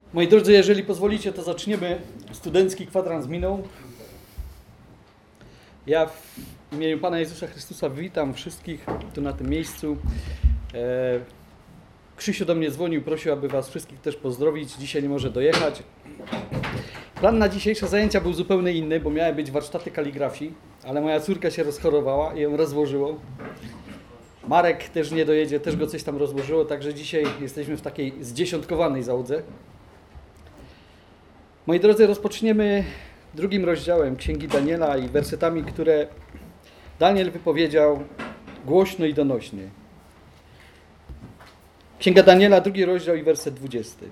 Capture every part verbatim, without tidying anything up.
Moi drodzy, jeżeli pozwolicie, to zaczniemy. Studencki kwadrans minął. Ja w imieniu Pana Jezusa Chrystusa witam wszystkich tu na tym miejscu. Krzysiu do mnie dzwonił, prosił, aby Was wszystkich też pozdrowić. Dzisiaj nie może dojechać. Plan na dzisiejsze zajęcia był zupełnie inny, bo miały być warsztaty kaligrafii, ale moja córka się rozchorowała i ją rozłożyło. Marek też nie dojedzie, też go coś tam rozłożyło, także dzisiaj jesteśmy w takiej zdziesiątkowanej załodze. Moi drodzy, rozpoczniemy drugim rozdziałem Księgi Daniela i wersetami, które Daniel wypowiedział głośno i donośnie. Księga Daniela, drugi rozdział i werset dwudziesty.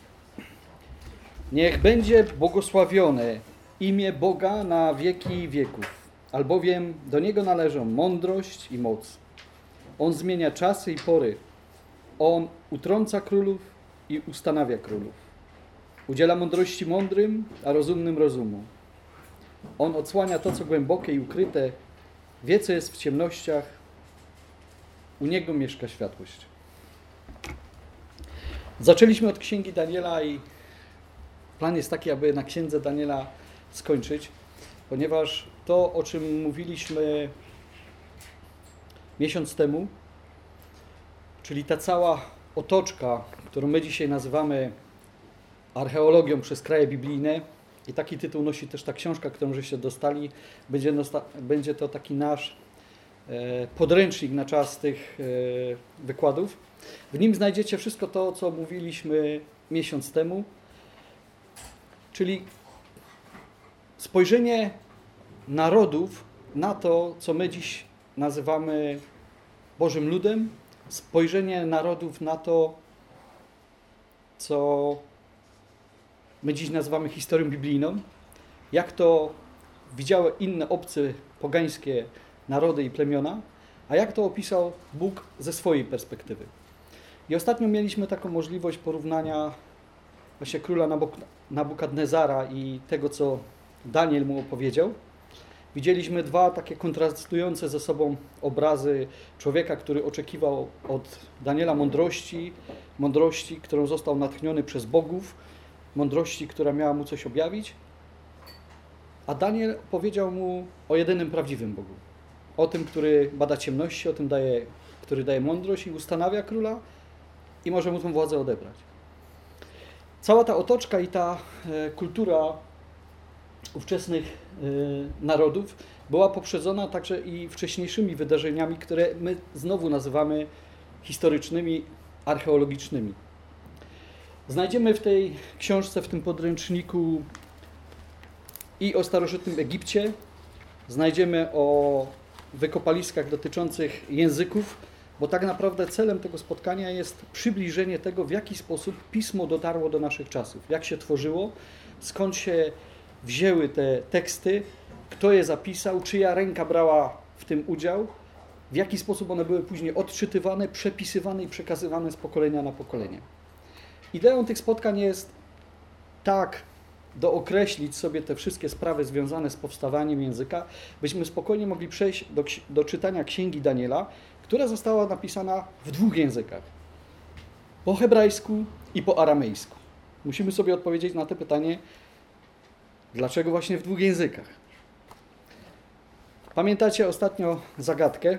Niech będzie błogosławione imię Boga na wieki wieków, albowiem do Niego należą mądrość i moc. On zmienia czasy i pory. On utrąca królów i ustanawia królów. Udziela mądrości mądrym, a rozumnym rozumu. On odsłania to, co głębokie i ukryte, wie, co jest w ciemnościach. U Niego mieszka światłość. Zaczęliśmy od Księgi Daniela i plan jest taki, aby na Księdze Daniela skończyć, ponieważ to, o czym mówiliśmy miesiąc temu, czyli ta cała otoczka, którą my dzisiaj nazywamy archeologią przez kraje biblijne, i taki tytuł nosi też ta książka, którą żeście dostali, będzie, będzie to taki nasz e, podręcznik na czas tych e, wykładów. W nim znajdziecie wszystko to, co mówiliśmy miesiąc temu, czyli spojrzenie narodów na to, co my dziś nazywamy Bożym Ludem, spojrzenie narodów na to, co my dziś nazywamy historią biblijną, jak to widziały inne obce, pogańskie narody i plemiona, a jak to opisał Bóg ze swojej perspektywy. I ostatnio mieliśmy taką możliwość porównania właśnie króla Nabukadnezara i tego, co Daniel mu opowiedział. Widzieliśmy dwa takie kontrastujące ze sobą obrazy człowieka, który oczekiwał od Daniela mądrości, mądrości, którą został natchniony przez bogów, mądrości, która miała mu coś objawić, a Daniel powiedział mu o jedynym prawdziwym Bogu. O tym, który bada ciemności, o tym, daje, który daje mądrość i ustanawia króla i może mu tę władzę odebrać. Cała ta otoczka i ta e, kultura ówczesnych e, narodów była poprzedzona także i wcześniejszymi wydarzeniami, które my znowu nazywamy historycznymi, archeologicznymi. Znajdziemy w tej książce, w tym podręczniku i o starożytnym Egipcie, znajdziemy o wykopaliskach dotyczących języków, bo tak naprawdę celem tego spotkania jest przybliżenie tego, w jaki sposób Pismo dotarło do naszych czasów, jak się tworzyło, skąd się wzięły te teksty, kto je zapisał, czyja ręka brała w tym udział, w jaki sposób one były później odczytywane, przepisywane i przekazywane z pokolenia na pokolenie. Ideą tych spotkań jest tak dookreślić sobie te wszystkie sprawy związane z powstawaniem języka, byśmy spokojnie mogli przejść do, do czytania Księgi Daniela, która została napisana w dwóch językach. Po hebrajsku i po aramejsku. Musimy sobie odpowiedzieć na to pytanie, dlaczego właśnie w dwóch językach. Pamiętacie ostatnio zagadkę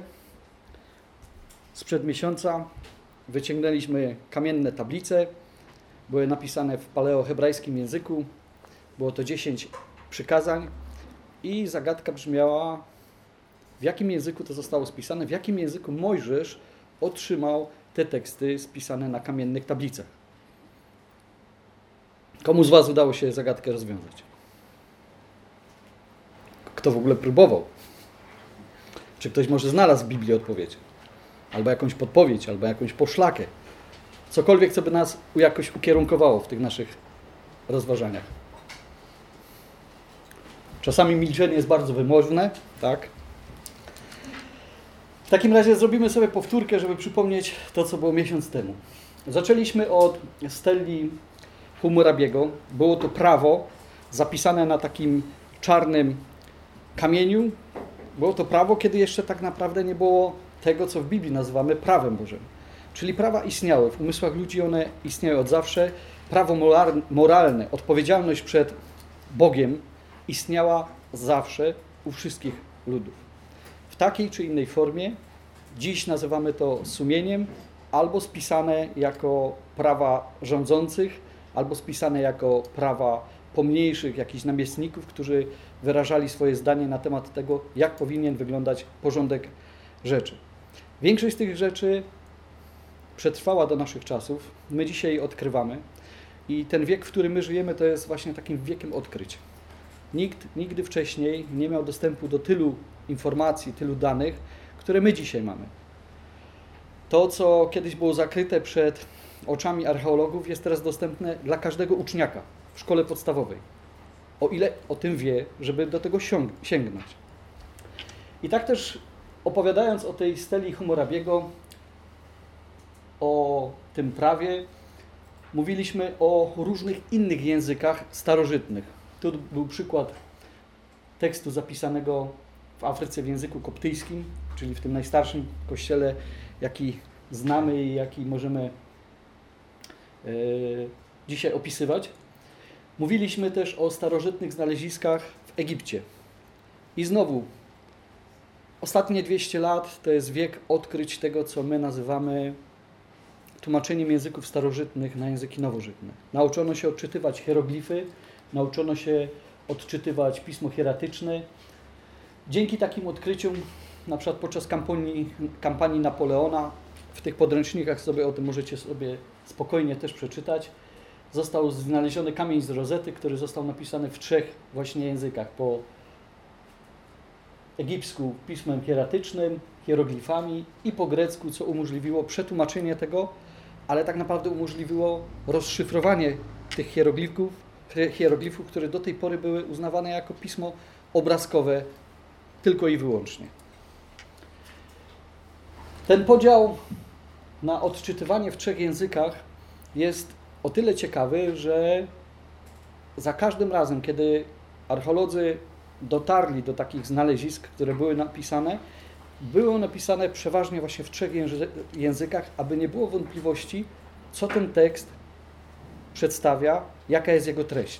sprzed miesiąca? Wyciągnęliśmy kamienne tablice, były napisane w paleohebrajskim języku, było to dziesięć przykazań i zagadka brzmiała, w jakim języku to zostało spisane, w jakim języku Mojżesz otrzymał te teksty spisane na kamiennych tablicach. Komu z Was udało się zagadkę rozwiązać? Kto w ogóle próbował? Czy ktoś może znalazł w Biblii odpowiedź? Albo jakąś podpowiedź, albo jakąś poszlakę. Cokolwiek, co by nas jakoś ukierunkowało w tych naszych rozważaniach. Czasami milczenie jest bardzo wymożne, tak? W takim razie zrobimy sobie powtórkę, żeby przypomnieć to, co było miesiąc temu. Zaczęliśmy od Stelli Hammurabiego. Było to prawo zapisane na takim czarnym kamieniu. Było to prawo, kiedy jeszcze tak naprawdę nie było tego, co w Biblii nazywamy prawem Bożym. Czyli prawa istniały. W umysłach ludzi one istniały od zawsze. prawo moralne, odpowiedzialność przed Bogiem istniała zawsze u wszystkich ludów. W takiej czy innej formie. Dziś nazywamy to sumieniem, albo spisane jako prawa rządzących, albo spisane jako prawa pomniejszych jakichś namiestników, którzy wyrażali swoje zdanie na temat tego, jak powinien wyglądać porządek rzeczy. Większość z tych rzeczy przetrwała do naszych czasów. My dzisiaj odkrywamy i ten wiek, w którym my żyjemy, to jest właśnie takim wiekiem odkryć. Nikt nigdy wcześniej nie miał dostępu do tylu informacji, tylu danych, które my dzisiaj mamy. To, co kiedyś było zakryte przed oczami archeologów, jest teraz dostępne dla każdego uczniaka w szkole podstawowej. O ile o tym wie, żeby do tego sięgnąć. I tak też opowiadając o tej Steli Hammurabiego, o tym prawie, mówiliśmy o różnych innych językach starożytnych. Tu był przykład tekstu zapisanego w Afryce w języku koptyjskim, czyli w tym najstarszym kościele, jaki znamy i jaki możemy yy, dzisiaj opisywać. Mówiliśmy też o starożytnych znaleziskach w Egipcie. I znowu, ostatnie dwieście lat to jest wiek odkryć tego, co my nazywamy tłumaczeniem języków starożytnych na języki nowożytne. Nauczono się odczytywać hieroglify, nauczono się odczytywać pismo hieratyczne. Dzięki takim odkryciom, na przykład podczas kampanii, kampanii Napoleona, w tych podręcznikach sobie o tym możecie sobie spokojnie też przeczytać, został znaleziony kamień z Rozety, który został napisany w trzech właśnie językach. Po egipsku pismem hieratycznym, hieroglifami i po grecku, co umożliwiło przetłumaczenie tego, ale tak naprawdę umożliwiło rozszyfrowanie tych hieroglifów, hieroglifów, które do tej pory były uznawane jako pismo obrazkowe tylko i wyłącznie. Ten podział na odczytywanie w trzech językach jest o tyle ciekawy, że za każdym razem, kiedy archeolodzy dotarli do takich znalezisk, które były napisane, były napisane przeważnie właśnie w trzech językach, aby nie było wątpliwości, co ten tekst przedstawia, jaka jest jego treść.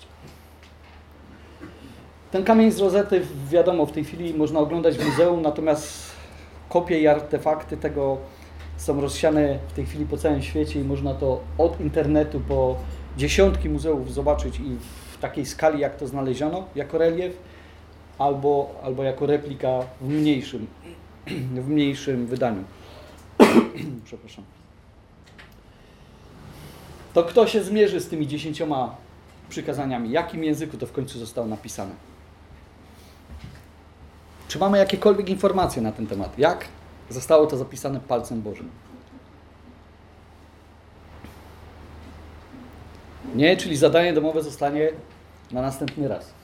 Ten kamień z Rozety, wiadomo, w tej chwili można oglądać w muzeum, natomiast kopie i artefakty tego są rozsiane w tej chwili po całym świecie i można to od internetu po dziesiątki muzeów zobaczyć i w takiej skali, jak to znaleziono, jako relief, albo, albo jako replika w mniejszym, w mniejszym wydaniu. Przepraszam. To kto się zmierzy z tymi dziesięcioma przykazaniami? W jakim języku to w końcu zostało napisane? Czy mamy jakiekolwiek informacje na ten temat? Jak zostało to zapisane palcem Bożym? Nie, czyli zadanie domowe zostanie na następny raz.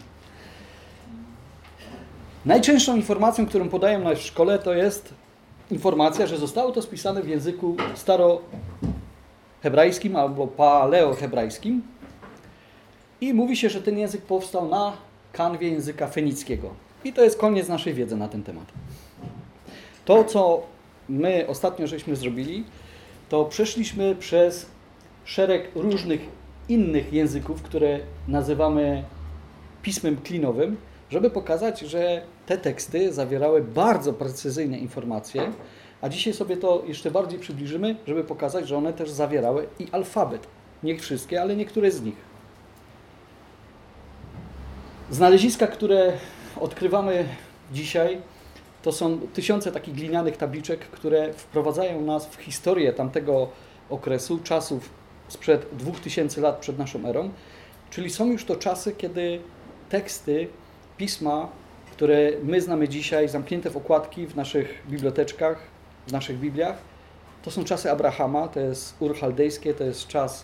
Najczęstszą informacją, którą podają nas w szkole, to jest informacja, że zostało to spisane w języku starohebrajskim albo paleohebrajskim i mówi się, że ten język powstał na kanwie języka fenickiego. I to jest koniec naszej wiedzy na ten temat. To, co my ostatnio żeśmy zrobili, to przeszliśmy przez szereg różnych innych języków, które nazywamy pismem klinowym, żeby pokazać, że te teksty zawierały bardzo precyzyjne informacje, a dzisiaj sobie to jeszcze bardziej przybliżymy, żeby pokazać, że one też zawierały i alfabet. Nie wszystkie, ale niektóre z nich. Znaleziska, które odkrywamy dzisiaj, to są tysiące takich glinianych tabliczek, które wprowadzają nas w historię tamtego okresu, czasów sprzed dwóch tysięcy lat przed naszą erą, czyli są już to czasy, kiedy teksty pisma, które my znamy dzisiaj, zamknięte w okładki w naszych biblioteczkach, w naszych Bibliach, to są czasy Abrahama, to jest Ur Chaldejskie, to jest czas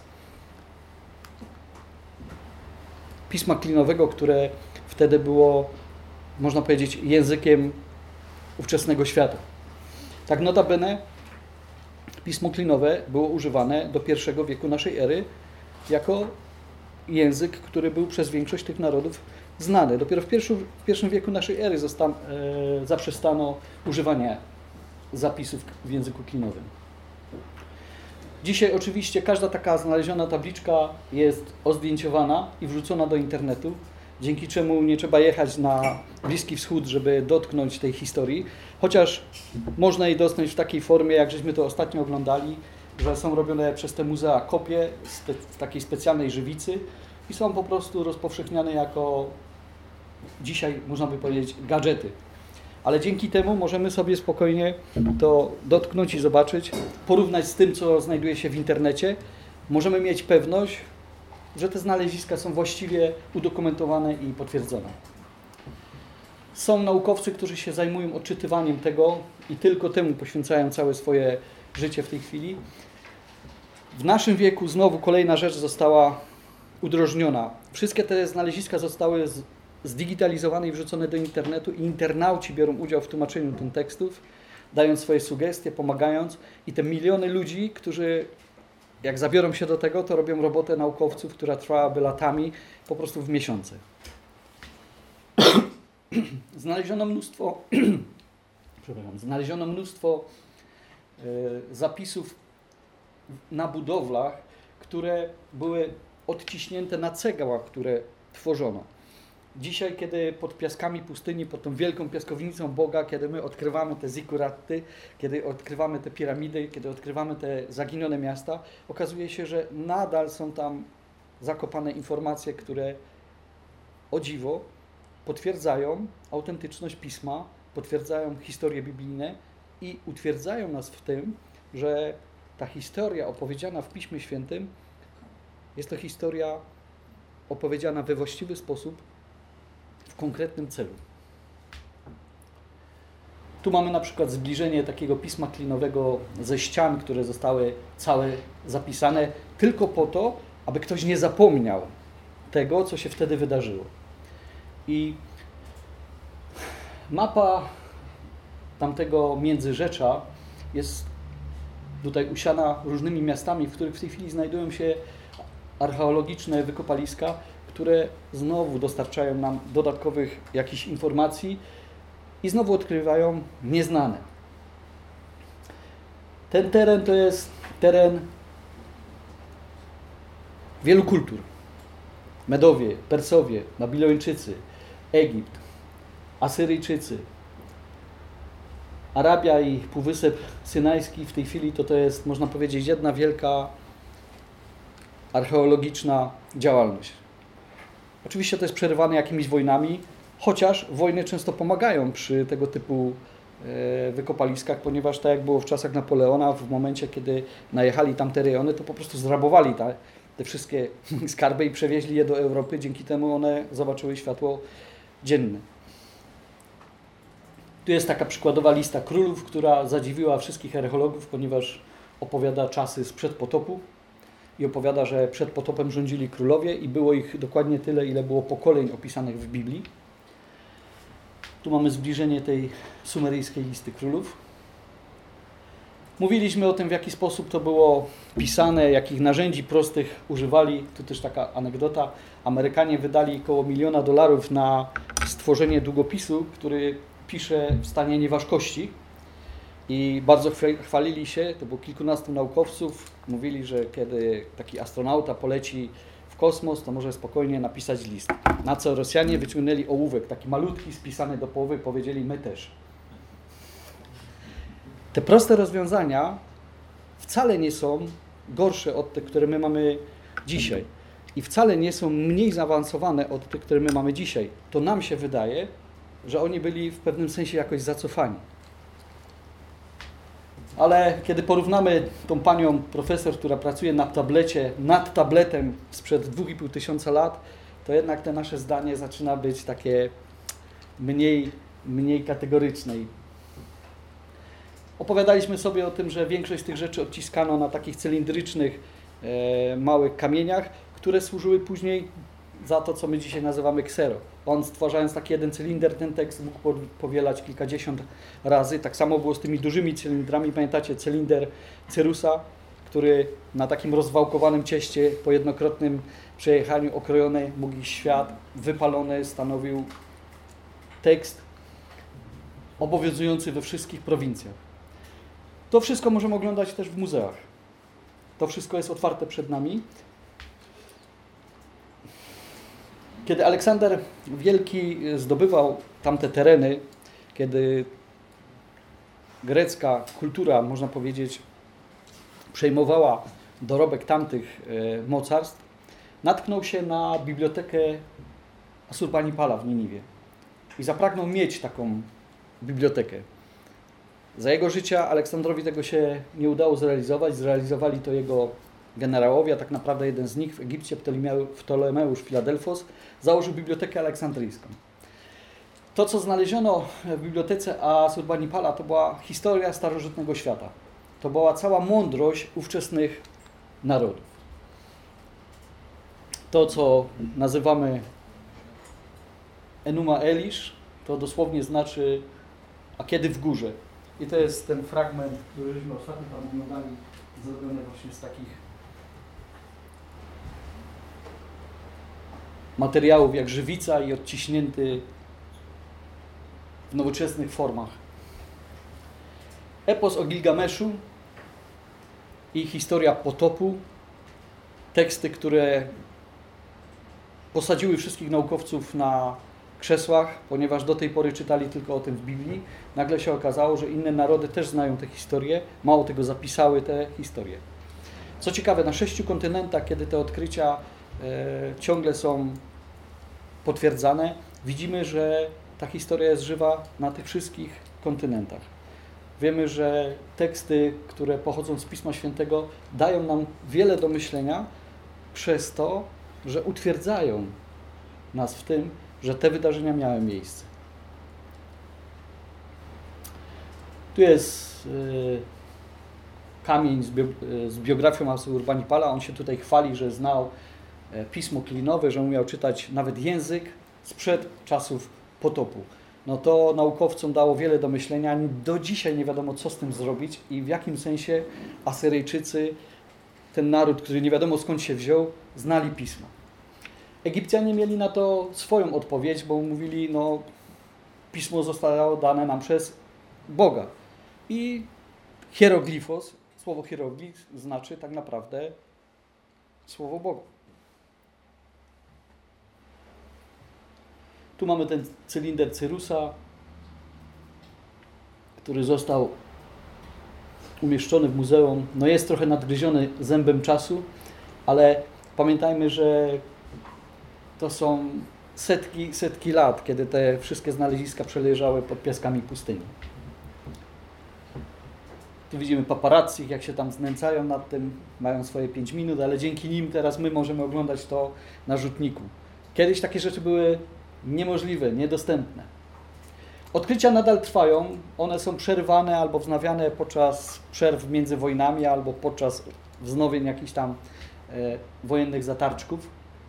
pisma klinowego, które wtedy było, można powiedzieć, językiem ówczesnego świata. Tak notabene pismo klinowe było używane do pierwszego wieku naszej ery jako język, który był przez większość tych narodów znany. Dopiero w, pierwszym, w pierwszym wieku naszej ery zosta, e, zaprzestano używania zapisów w języku klinowym. Dzisiaj oczywiście każda taka znaleziona tabliczka jest ozdjęciowana i wrzucona do internetu, dzięki czemu nie trzeba jechać na Bliski Wschód, żeby dotknąć tej historii, chociaż można jej dostać w takiej formie, jak żeśmy to ostatnio oglądali, że są robione przez te muzea kopie w takiej specjalnej żywicy i są po prostu rozpowszechniane jako dzisiaj, można by powiedzieć, gadżety. Ale dzięki temu możemy sobie spokojnie to dotknąć i zobaczyć, porównać z tym, co znajduje się w internecie. Możemy mieć pewność, że te znaleziska są właściwie udokumentowane i potwierdzone. Są naukowcy, którzy się zajmują odczytywaniem tego i tylko temu poświęcają całe swoje życie w tej chwili. W naszym wieku znowu kolejna rzecz została udrożniona. Wszystkie te znaleziska zostały z zdigitalizowane i wrzucone do internetu i internauci biorą udział w tłumaczeniu tych tekstów, dając swoje sugestie, pomagając i te miliony ludzi, którzy jak zabiorą się do tego, to robią robotę naukowców, która trwałaby latami, po prostu w miesiące. Znaleziono mnóstwo, przepraszam, znaleziono mnóstwo y, zapisów na budowlach, które były odciśnięte na cegłach, które tworzono. Dzisiaj, kiedy pod piaskami pustyni, pod tą wielką piaskownicą Boga, kiedy my odkrywamy te zikuraty, kiedy odkrywamy te piramidy, kiedy odkrywamy te zaginione miasta, okazuje się, że nadal są tam zakopane informacje, które o dziwo potwierdzają autentyczność Pisma, potwierdzają historie biblijne i utwierdzają nas w tym, że ta historia opowiedziana w Piśmie Świętym jest to historia opowiedziana we właściwy sposób, w konkretnym celu. Tu mamy na przykład zbliżenie takiego pisma klinowego ze ścian, które zostały całe zapisane tylko po to, aby ktoś nie zapomniał tego, co się wtedy wydarzyło. I mapa tamtego Międzyrzecza jest tutaj usiana różnymi miastami, w których w tej chwili znajdują się archeologiczne wykopaliska, które znowu dostarczają nam dodatkowych jakichś informacji i znowu odkrywają nieznane. Ten teren to jest teren wielu kultur. Medowie, Persowie, Babilończycy, Egipt, Asyryjczycy, Arabia i Półwysep Synajski w tej chwili to, to jest, można powiedzieć, jedna wielka archeologiczna działalność. Oczywiście to jest przerywane jakimiś wojnami, chociaż wojny często pomagają przy tego typu wykopaliskach, ponieważ tak jak było w czasach Napoleona, w momencie, kiedy najechali tamte rejony, to po prostu zrabowali te, te wszystkie skarby i przewieźli je do Europy. Dzięki temu one zobaczyły światło dzienne. Tu jest taka przykładowa lista królów, która zadziwiła wszystkich archeologów, ponieważ opowiada czasy sprzed potopu i opowiada, że przed potopem rządzili królowie i było ich dokładnie tyle, ile było pokoleń opisanych w Biblii. Tu mamy zbliżenie tej sumeryjskiej listy królów. Mówiliśmy o tym, w jaki sposób to było pisane, jakich narzędzi prostych używali. Tu też taka anegdota. Amerykanie wydali około miliona dolarów na stworzenie długopisu, który pisze w stanie nieważkości. I bardzo chwalili się, to było kilkunastu naukowców, mówili, że kiedy taki astronauta poleci w kosmos, to może spokojnie napisać list. Na co Rosjanie wyciągnęli ołówek, taki malutki, spisany do połowy, powiedzieli, my też. Te proste rozwiązania wcale nie są gorsze od tych, które my mamy dzisiaj. I wcale nie są mniej zaawansowane od tych, które my mamy dzisiaj. To nam się wydaje, że oni byli w pewnym sensie jakoś zacofani. Ale kiedy porównamy tą panią profesor, która pracuje na tablecie, nad tabletem sprzed dwóch i pół tysiąca lat, to jednak te nasze zdanie zaczyna być takie mniej, mniej kategoryczne. Opowiadaliśmy sobie o tym, że większość z tych rzeczy odciskano na takich cylindrycznych, e, małych kamieniach, które służyły później za to, co my dzisiaj nazywamy ksero. On, stwarzając taki jeden cylinder, ten tekst mógł powielać kilkadziesiąt razy. Tak samo było z tymi dużymi cylindrami. Pamiętacie cylinder Cyrusa, który na takim rozwałkowanym cieście po jednokrotnym przejechaniu okrojony, mógł iść świat, wypalony, stanowił tekst obowiązujący we wszystkich prowincjach. To wszystko możemy oglądać też w muzeach. To wszystko jest otwarte przed nami. Kiedy Aleksander Wielki zdobywał tamte tereny, kiedy grecka kultura, można powiedzieć, przejmowała dorobek tamtych mocarstw, natknął się na bibliotekę Asurbanipala w Niniwie i zapragnął mieć taką bibliotekę. Za jego życia Aleksandrowi tego się nie udało zrealizować. Zrealizowali to jego generałowie, a tak naprawdę jeden z nich w Egipcie, Ptolemeusz Filadelfos, założył bibliotekę aleksandryjską. To, co znaleziono w bibliotece Asurbanipala, to była historia starożytnego świata. To była cała mądrość ówczesnych narodów. To, co nazywamy Enuma Elish, to dosłownie znaczy a kiedy w górze. I to jest ten fragment, który żeśmy ostatnio tam oglądali, zrobiony właśnie z takich materiałów jak żywica i odciśnięty w nowoczesnych formach. Epos o Gilgameszu i historia potopu, teksty, które posadziły wszystkich naukowców na krzesłach, ponieważ do tej pory czytali tylko o tym w Biblii. Nagle się okazało, że inne narody też znają tę historię, mało tego zapisały tę historię. Co ciekawe, na sześciu kontynentach, kiedy te odkrycia e, ciągle są potwierdzane, widzimy, że ta historia jest żywa na tych wszystkich kontynentach. Wiemy, że teksty, które pochodzą z Pisma Świętego, dają nam wiele do myślenia przez to, że utwierdzają nas w tym, że te wydarzenia miały miejsce. Tu jest y, kamień z, bio, y, z biografią Asurbanipala. On się tutaj chwali, że znał y, pismo klinowe, że umiał czytać nawet język sprzed czasów potopu. No to naukowcom dało wiele do myślenia. Do dzisiaj nie wiadomo, co z tym zrobić i w jakim sensie Asyryjczycy, ten naród, który nie wiadomo skąd się wziął, znali pismo. Egipcjanie mieli na to swoją odpowiedź, bo mówili, no pismo zostało dane nam przez Boga. I hieroglifos, słowo hieroglif znaczy tak naprawdę słowo Boga. Tu mamy ten cylinder Cyrusa, który został umieszczony w muzeum. No jest trochę nadgryziony zębem czasu, ale pamiętajmy, że to są setki, setki lat, kiedy te wszystkie znaleziska przeleżały pod piaskami pustyni. Tu widzimy paparazzi, jak się tam znęcają nad tym, mają swoje pięć minut, ale dzięki nim teraz my możemy oglądać to na rzutniku. Kiedyś takie rzeczy były niemożliwe, niedostępne. Odkrycia nadal trwają, one są przerywane albo wznawiane podczas przerw między wojnami, albo podczas wznowień jakichś tam e, wojennych zatarczków.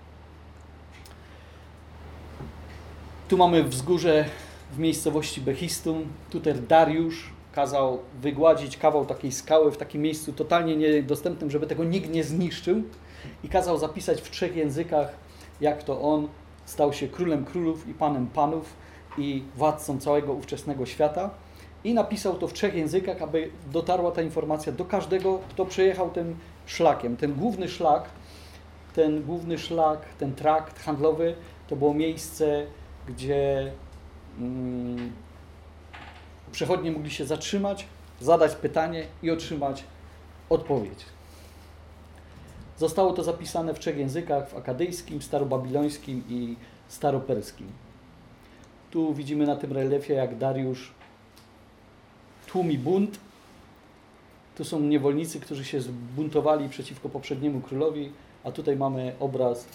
Tu mamy wzgórze w miejscowości Bechistum. Tutaj Dariusz kazał wygładzić kawał takiej skały w takim miejscu totalnie niedostępnym, żeby tego nikt nie zniszczył i kazał zapisać w trzech językach, jak to on stał się królem królów i panem panów i władcą całego ówczesnego świata. I napisał to w trzech językach, aby dotarła ta informacja do każdego, kto przejechał tym szlakiem. Ten główny szlak, ten główny szlak, ten trakt handlowy, to było miejsce, gdzie mm, przechodnie mogli się zatrzymać, zadać pytanie i otrzymać odpowiedź. Zostało to zapisane w trzech językach, w akadyjskim, starobabilońskim i staroperskim. Tu widzimy na tym reliefie, jak Dariusz tłumi bunt. Tu są niewolnicy, którzy się zbuntowali przeciwko poprzedniemu królowi, a tutaj mamy obraz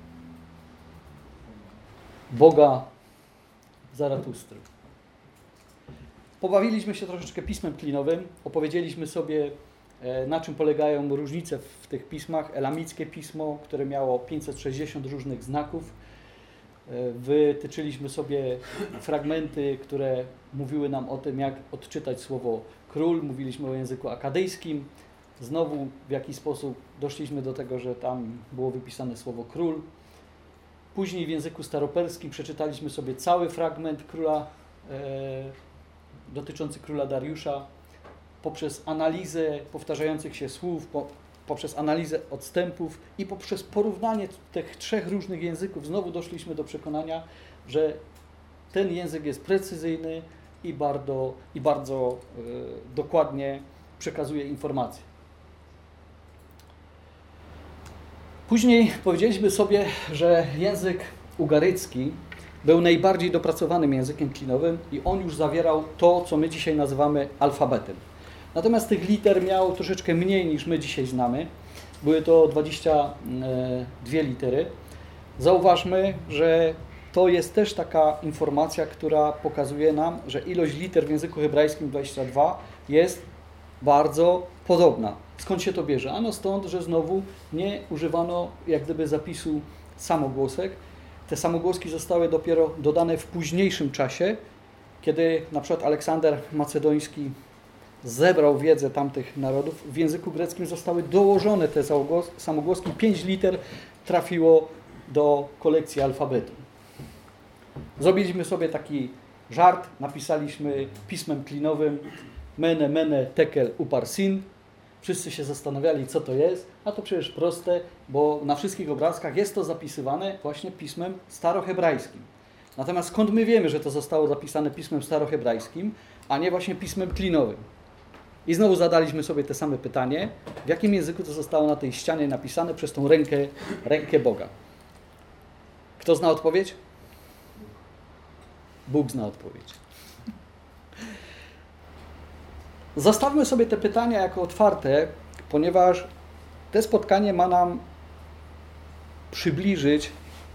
Boga Zaratustry. Pobawiliśmy się troszeczkę pismem klinowym, opowiedzieliśmy sobie, na czym polegają różnice w tych pismach. Elamickie pismo, które miało pięćset sześćdziesiąt różnych znaków. Wytyczyliśmy sobie fragmenty, które mówiły nam o tym, jak odczytać słowo król. Mówiliśmy o języku akadyjskim. Znowu w jakiś sposób doszliśmy do tego, że tam było wypisane słowo król. Później w języku staroperskim przeczytaliśmy sobie cały fragment króla, e, dotyczący króla Dariusza. Poprzez analizę powtarzających się słów, po, poprzez analizę odstępów i poprzez porównanie tych trzech różnych języków znowu doszliśmy do przekonania, że ten język jest precyzyjny i bardzo, i bardzo yy, dokładnie przekazuje informacje. Później powiedzieliśmy sobie, że język ugarycki był najbardziej dopracowanym językiem klinowym i on już zawierał to, co my dzisiaj nazywamy alfabetem. Natomiast tych liter miał troszeczkę mniej niż my dzisiaj znamy. Były to dwadzieścia dwie litery. Zauważmy, że to jest też taka informacja, która pokazuje nam, że ilość liter w języku hebrajskim dwadzieścia dwa jest bardzo podobna. Skąd się to bierze? Ano stąd, że znowu nie używano jak gdyby zapisu samogłosek. Te samogłoski zostały dopiero dodane w późniejszym czasie, kiedy na przykład Aleksander Macedoński zebrał wiedzę tamtych narodów. W języku greckim zostały dołożone te samogłoski. pięć liter trafiło do kolekcji alfabetu. Zrobiliśmy sobie taki żart, napisaliśmy pismem klinowym mene, mene, tekel, uparsin. Wszyscy się zastanawiali, co to jest, a to przecież proste, bo na wszystkich obrazkach jest to zapisywane właśnie pismem starohebrajskim. Natomiast skąd my wiemy, że to zostało zapisane pismem starohebrajskim, a nie właśnie pismem klinowym? I znowu zadaliśmy sobie te same pytanie, w jakim języku to zostało na tej ścianie napisane przez tą rękę, rękę Boga. Kto zna odpowiedź? Bóg zna odpowiedź. Zostawmy sobie te pytania jako otwarte, ponieważ to spotkanie ma nam przybliżyć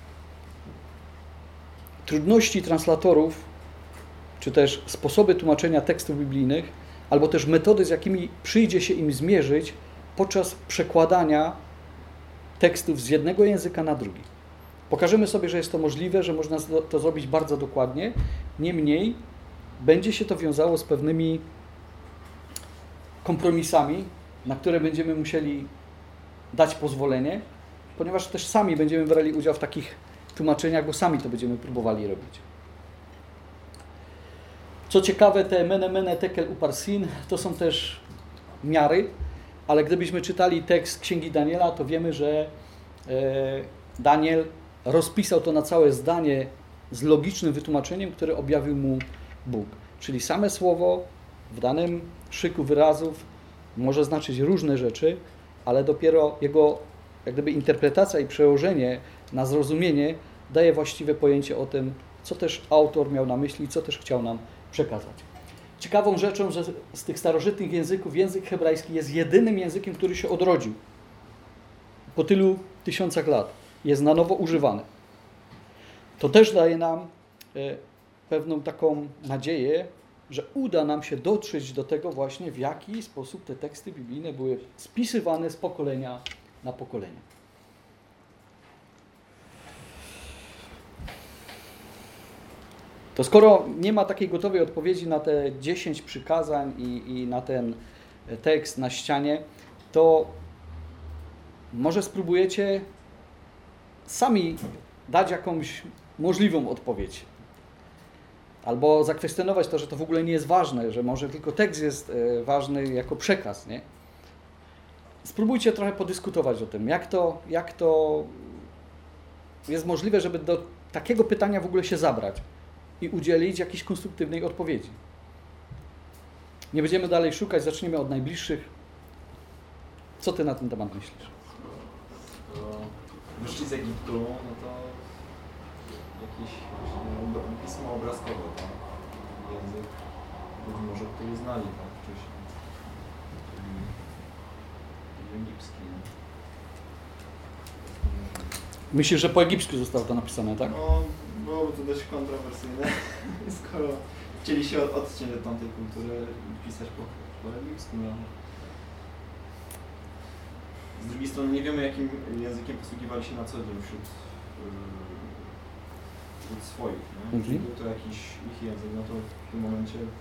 trudności translatorów, czy też sposoby tłumaczenia tekstów biblijnych, albo też metody, z jakimi przyjdzie się im zmierzyć podczas przekładania tekstów z jednego języka na drugi. Pokażemy sobie, że jest to możliwe, że można to zrobić bardzo dokładnie, niemniej będzie się to wiązało z pewnymi kompromisami, na które będziemy musieli dać pozwolenie, ponieważ też sami będziemy brali udział w takich tłumaczeniach, bo sami to będziemy próbowali robić. Co ciekawe, te mene, mene, tekel, uparsin to są też miary, ale gdybyśmy czytali tekst Księgi Daniela, to wiemy, że Daniel rozpisał to na całe zdanie z logicznym wytłumaczeniem, które objawił mu Bóg. Czyli same słowo w danym szyku wyrazów może znaczyć różne rzeczy, ale dopiero jego jak gdyby interpretacja i przełożenie na zrozumienie daje właściwe pojęcie o tym, co też autor miał na myśli, co też chciał nam przekazać. Ciekawą rzeczą, że z tych starożytnych języków język hebrajski jest jedynym językiem, który się odrodził po tylu tysiącach lat. Jest na nowo używany. To też daje nam pewną taką nadzieję, że uda nam się dotrzeć do tego właśnie, w jaki sposób te teksty biblijne były spisywane z pokolenia na pokolenie. To skoro nie ma takiej gotowej odpowiedzi na te dziesięć przykazań i, i na ten tekst na ścianie, to może spróbujecie sami dać jakąś możliwą odpowiedź. Albo zakwestionować to, że to w ogóle nie jest ważne, że może tylko tekst jest ważny jako przekaz, nie? Spróbujcie trochę podyskutować o tym, jak to, jak to jest możliwe, żeby do takiego pytania w ogóle się zabrać i udzielić jakiejś konstruktywnej odpowiedzi. Nie będziemy dalej szukać, zaczniemy od najbliższych. Co ty na ten temat myślisz? Wyszli z Egiptu, no to jakieś pismo obrazkowe, tak? Język, być może który znali tak wcześniej. Egipski. Myślisz, że po egipsku zostało to napisane, tak? No, byłoby to dość kontrowersyjne, skoro chcieli się odciąć od tamtej kultury i pisać po, po egipsku. No. Z drugiej strony nie wiemy, jakim językiem posługiwali się na co dzień wśród, wśród swoich. Nie? Mhm. Jeśli był to jakiś ich język, no to w tym momencie yy,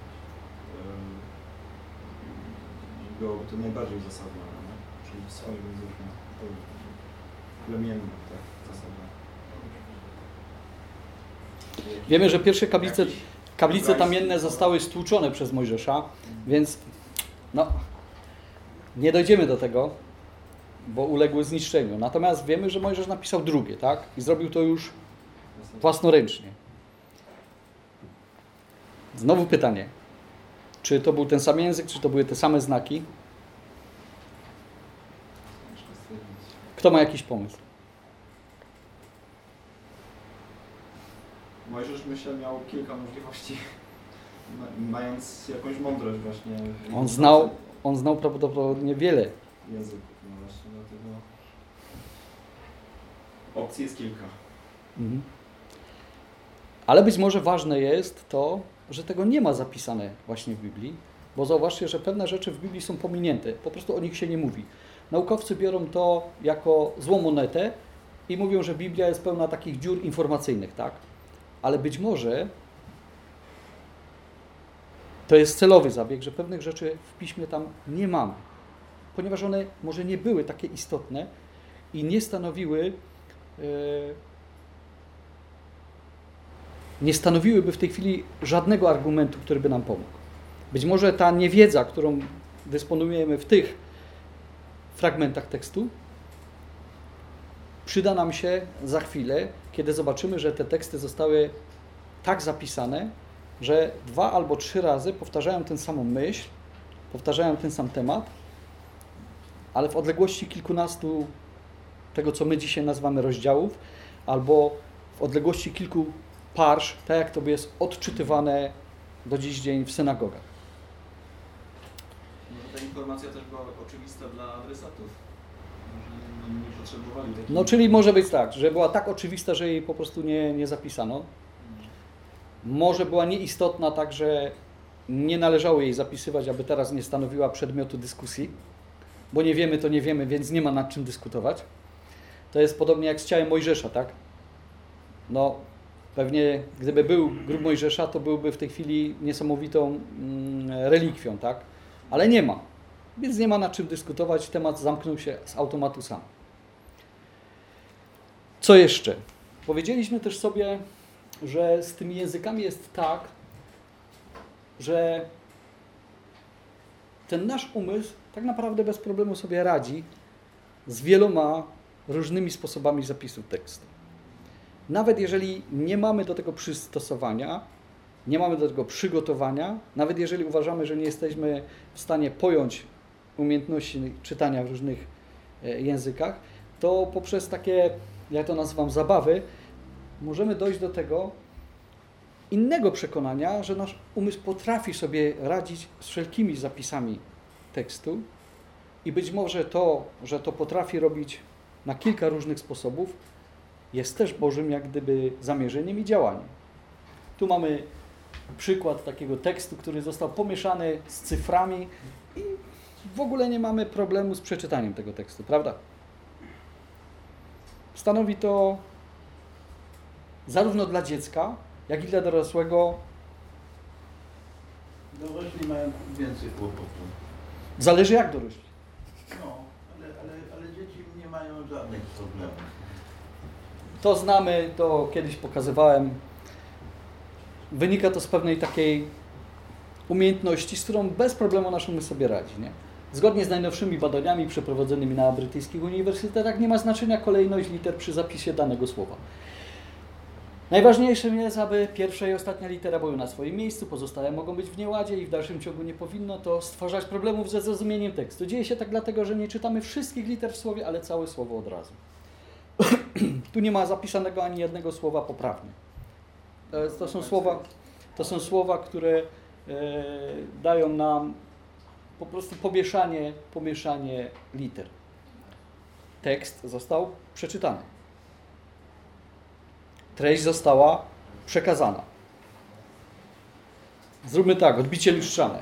byłoby to najbardziej uzasadnione, nie? Czyli w swoim języku plemiennym, tak, zasadne. Wiemy, że pierwsze kaplice, kaplice tamienne zostały stłuczone przez Mojżesza, więc no, nie dojdziemy do tego, bo uległy zniszczeniu. Natomiast wiemy, że Mojżesz napisał drugie, tak? I zrobił to już własnoręcznie. Znowu pytanie. Czy to był ten sam język, czy to były te same znaki? Kto ma jakiś pomysł? Mojżesz, myślę, miał kilka możliwości, mając jakąś mądrość właśnie. On znał, on znał prawdopodobnie wiele języków, no właśnie, dlatego opcji jest kilka. Mhm. Ale być może ważne jest to, że tego nie ma zapisane właśnie w Biblii, bo zauważcie, że pewne rzeczy w Biblii są pominięte, po prostu o nich się nie mówi. Naukowcy biorą to jako złą monetę i mówią, że Biblia jest pełna takich dziur informacyjnych, tak? Ale być może to jest celowy zabieg, że pewnych rzeczy w Piśmie tam nie mamy, ponieważ one może nie były takie istotne i nie stanowiły yy, nie stanowiłyby w tej chwili żadnego argumentu, który by nam pomógł. Być może ta niewiedza, którą dysponujemy w tych fragmentach tekstu, przyda nam się za chwilę, kiedy zobaczymy, że te teksty zostały tak zapisane, że dwa albo trzy razy powtarzają tę samą myśl, powtarzają ten sam temat, ale w odległości kilkunastu, tego co my dzisiaj nazywamy rozdziałów, albo w odległości kilku parsz, tak jak to jest odczytywane do dziś dzień w synagogach. Może ta informacja też była oczywista dla adresatów. Może nie, nie potrzebowali takiej... No czyli może być tak, że była tak oczywista, że jej po prostu nie, nie zapisano. Może była nieistotna, tak że nie należało jej zapisywać, aby teraz nie stanowiła przedmiotu dyskusji, bo nie wiemy, to nie wiemy, więc nie ma nad czym dyskutować. To jest podobnie jak z ciałem Mojżesza, tak? No, pewnie gdyby był grób Mojżesza, to byłby w tej chwili niesamowitą mm, relikwią, tak? Ale nie ma, więc nie ma nad czym dyskutować, temat zamknął się z automatu sam. Co jeszcze? Powiedzieliśmy też sobie, że z tymi językami jest tak, że ten nasz umysł tak naprawdę bez problemu sobie radzi z wieloma różnymi sposobami zapisu tekstu. Nawet jeżeli nie mamy do tego przystosowania, nie mamy do tego przygotowania, nawet jeżeli uważamy, że nie jesteśmy w stanie pojąć umiejętności czytania w różnych językach, to poprzez takie, ja to nazywam zabawy, możemy dojść do tego innego przekonania, że nasz umysł potrafi sobie radzić z wszelkimi zapisami tekstu i być może to, że to potrafi robić na kilka różnych sposobów, jest też Bożym jak gdyby zamierzeniem i działaniem. Tu mamy przykład takiego tekstu, który został pomieszany z cyframi i w ogóle nie mamy problemu z przeczytaniem tego tekstu, prawda? Stanowi to zarówno dla dziecka, jak i dla dorosłego. Dorośli mają więcej kłopotów. Zależy jak dorośli. No, ale, ale, ale dzieci nie mają żadnych problemów. To znamy, to kiedyś pokazywałem. Wynika to z pewnej takiej umiejętności, z którą bez problemu nasz umysł sobie radzi. Nie? Zgodnie z najnowszymi badaniami przeprowadzonymi na brytyjskich uniwersytetach nie ma znaczenia kolejność liter przy zapisie danego słowa. Najważniejszym jest, aby pierwsza i ostatnia litera były na swoim miejscu, pozostałe mogą być w nieładzie i w dalszym ciągu nie powinno to stwarzać problemów ze zrozumieniem tekstu. Dzieje się tak dlatego, że nie czytamy wszystkich liter w słowie, ale całe słowo od razu. Tu nie ma zapisanego ani jednego słowa poprawnie. To są słowa, to są słowa, które e, dają nam po prostu pomieszanie, pomieszanie liter. Tekst został przeczytany. Treść została przekazana. Zróbmy tak, odbicie lustrzane.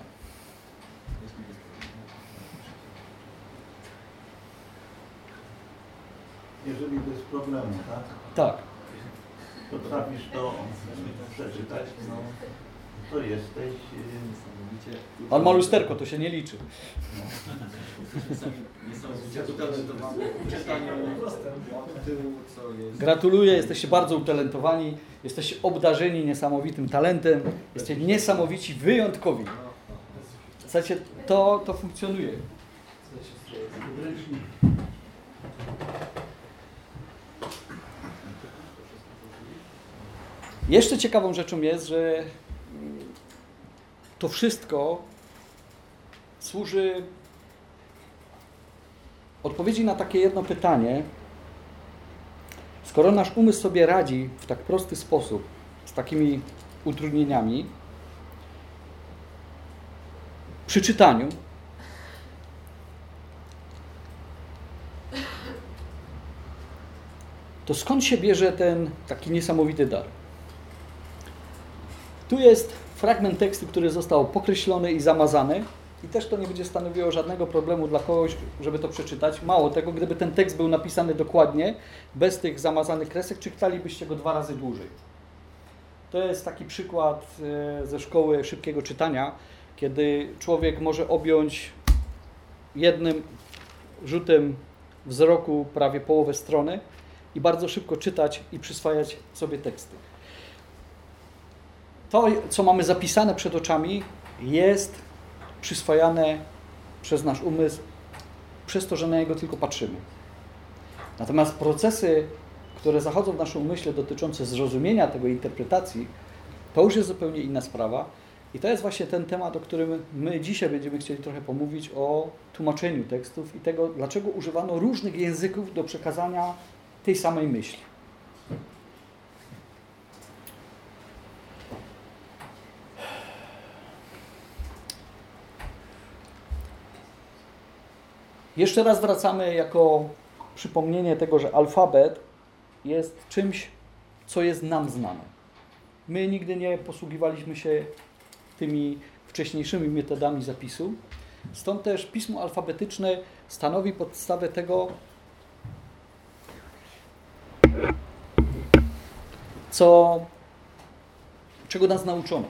Jeżeli bez problemu, tak? Tak. Potrafisz to przeczytać, no to jesteś... On ma lusterko, to się nie liczy. Niesamowicie utalentowany w czytaniu od tyłu, co jest... Gratuluję, jesteście bardzo utalentowani, jesteście obdarzeni niesamowitym talentem, jesteście niesamowici, wyjątkowi. Słuchajcie, to, to funkcjonuje. Jeszcze ciekawą rzeczą jest, że to wszystko służy odpowiedzi na takie jedno pytanie. Skoro nasz umysł sobie radzi w tak prosty sposób z takimi utrudnieniami, przy czytaniu, to skąd się bierze ten taki niesamowity dar? Tu jest fragment tekstu, który został pokreślony i zamazany i też to nie będzie stanowiło żadnego problemu dla kogoś, żeby to przeczytać. Mało tego, gdyby ten tekst był napisany dokładnie, bez tych zamazanych kresek, czytalibyście go dwa razy dłużej. To jest taki przykład ze szkoły szybkiego czytania, kiedy człowiek może objąć jednym rzutem wzroku prawie połowę strony i bardzo szybko czytać i przyswajać sobie teksty. To, co mamy zapisane przed oczami, jest przyswajane przez nasz umysł, przez to, że na niego tylko patrzymy. Natomiast procesy, które zachodzą w naszym umyśle dotyczące zrozumienia tego interpretacji, to już jest zupełnie inna sprawa. I to jest właśnie ten temat, o którym my dzisiaj będziemy chcieli trochę pomówić, o tłumaczeniu tekstów i tego, dlaczego używano różnych języków do przekazania tej samej myśli. Jeszcze raz wracamy jako przypomnienie tego, że alfabet jest czymś, co jest nam znane. My nigdy nie posługiwaliśmy się tymi wcześniejszymi metodami zapisu. Stąd też pismo alfabetyczne stanowi podstawę tego, co, czego nas nauczono.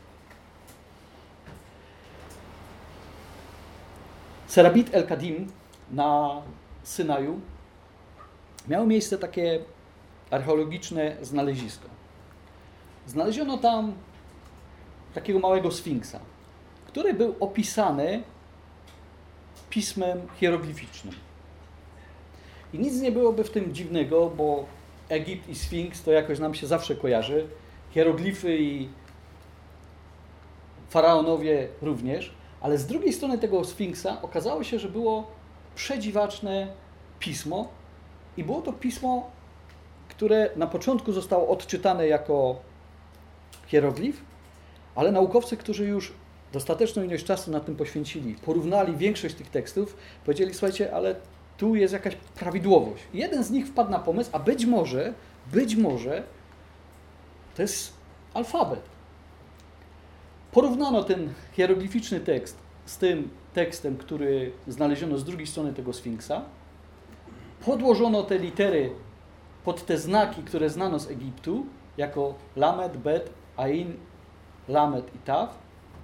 Serabit el-Kadim na Synaju miało miejsce takie archeologiczne znalezisko. Znaleziono tam takiego małego sfinksa, który był opisany pismem hieroglificznym. I nic nie byłoby w tym dziwnego, bo Egipt i sfinks to jakoś nam się zawsze kojarzy. Hieroglify i faraonowie również. Ale z drugiej strony tego sfinksa okazało się, że było przedziwaczne pismo i było to pismo, które na początku zostało odczytane jako hieroglif, ale naukowcy, którzy już dostateczną ilość czasu na tym poświęcili, porównali większość tych tekstów, powiedzieli, słuchajcie, ale tu jest jakaś prawidłowość. I jeden z nich wpadł na pomysł, a być może, być może to jest alfabet. Porównano ten hieroglificzny tekst z tym tekstem, który znaleziono z drugiej strony tego sfinksa. Podłożono te litery pod te znaki, które znano z Egiptu, jako Lamed, Bet, Ain, Lamed i Taf.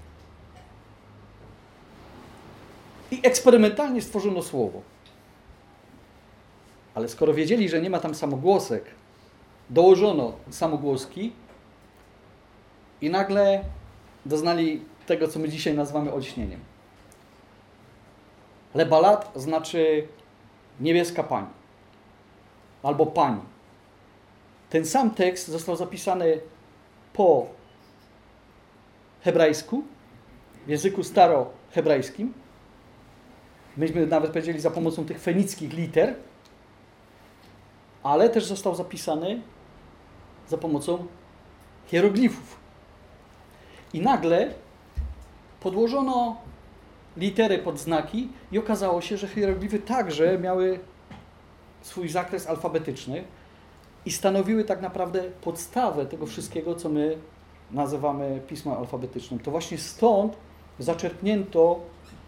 I eksperymentalnie stworzono słowo. Ale skoro wiedzieli, że nie ma tam samogłosek, dołożono samogłoski i nagle doznali tego, co my dzisiaj nazywamy olśnieniem. Lebalat znaczy niebieska pani albo pani. Ten sam tekst został zapisany po hebrajsku, w języku starohebrajskim. Myśmy nawet powiedzieli za pomocą tych fenickich liter, ale też został zapisany za pomocą hieroglifów. I nagle podłożono litery pod znaki i okazało się, że hieroglify także miały swój zakres alfabetyczny i stanowiły tak naprawdę podstawę tego wszystkiego, co my nazywamy pismem alfabetycznym. To właśnie stąd zaczerpnięto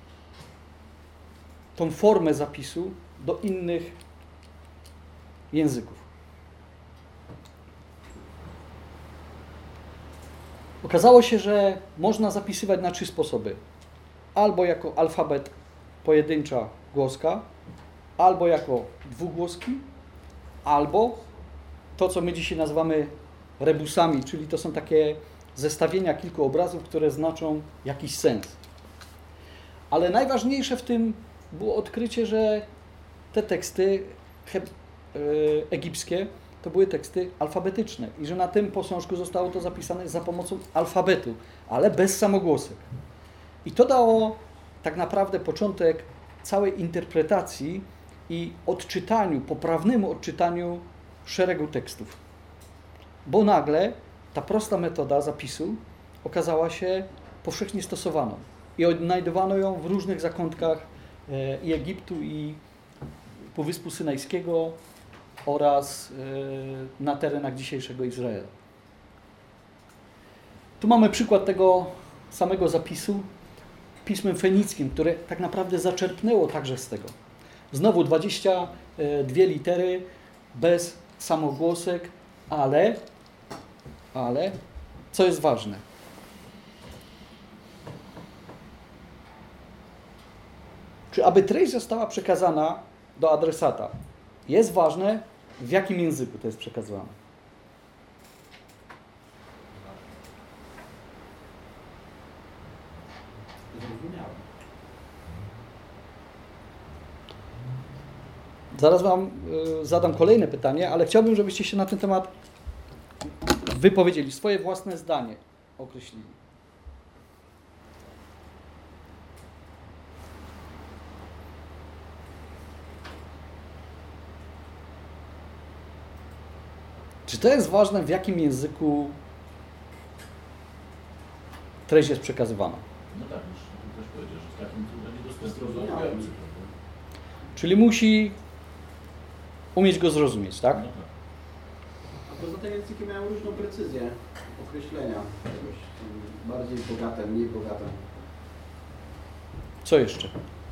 tą formę zapisu do innych języków. Okazało się, że można zapisywać na trzy sposoby. Albo jako alfabet pojedyncza głoska, albo jako dwugłoski, albo to, co my dzisiaj nazywamy rebusami, czyli to są takie zestawienia kilku obrazów, które znaczą jakiś sens. Ale najważniejsze w tym było odkrycie, że te teksty egipskie to były teksty alfabetyczne i że na tym posążku zostało to zapisane za pomocą alfabetu, ale bez samogłosek. I to dało tak naprawdę początek całej interpretacji i odczytaniu, poprawnemu odczytaniu szeregu tekstów. Bo nagle ta prosta metoda zapisu okazała się powszechnie stosowaną i odnajdywano ją w różnych zakątkach i Egiptu, i Półwyspu Synajskiego oraz na terenach dzisiejszego Izraela. Tu mamy przykład tego samego zapisu pismem fenickim, które tak naprawdę zaczerpnęło także z tego. Znowu dwadzieścia dwie litery bez samogłosek, ale, ale co jest ważne? Czy aby treść została przekazana do adresata, jest ważne, w jakim języku to jest przekazywane. Zaraz Wam y, zadam kolejne pytanie, ale chciałbym, żebyście się na ten temat wypowiedzieli, swoje własne zdanie określili. Czy to jest ważne, w jakim języku treść jest przekazywana? No tak, już też powiedział, że w takim niedostępnym zrozumiałym. Czyli musi umieć go zrozumieć, tak? No tak. A poza tym języki mają różną precyzję określenia czegoś. Są bardziej bogate, mniej bogate. Co jeszcze?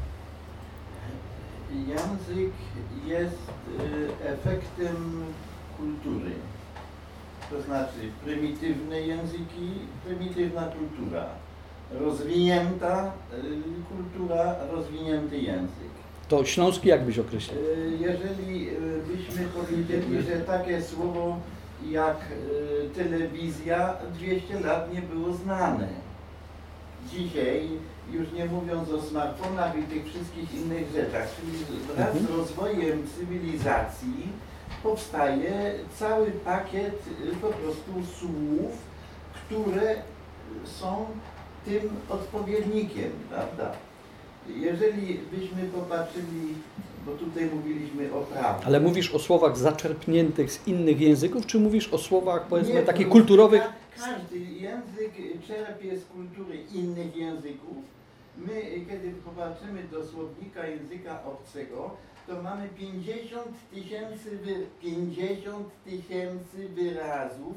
Język jest y, efektem kultury. To znaczy prymitywne języki, prymitywna kultura. Rozwinięta y, kultura, rozwinięty język. To śląski jak byś określił? Y, Jeżeli y, byśmy powiedzieli, że takie słowo jak y, telewizja dwieście lat nie było znane. Dzisiaj, już nie mówiąc o smartfonach i tych wszystkich innych rzeczach, czyli wraz z rozwojem cywilizacji powstaje cały pakiet y, po prostu słów, które są tym odpowiednikiem, prawda? Jeżeli byśmy popatrzyli, bo tutaj mówiliśmy o prawie. Ale mówisz o słowach zaczerpniętych z innych języków, czy mówisz o słowach, powiedzmy, Nie, takich no, kulturowych? ka- Każdy język czerpie z kultury innych języków. My, kiedy popatrzymy do słownika języka obcego, to mamy pięćdziesiąt tysięcy wy, pięćdziesiąt tysięcy wyrazów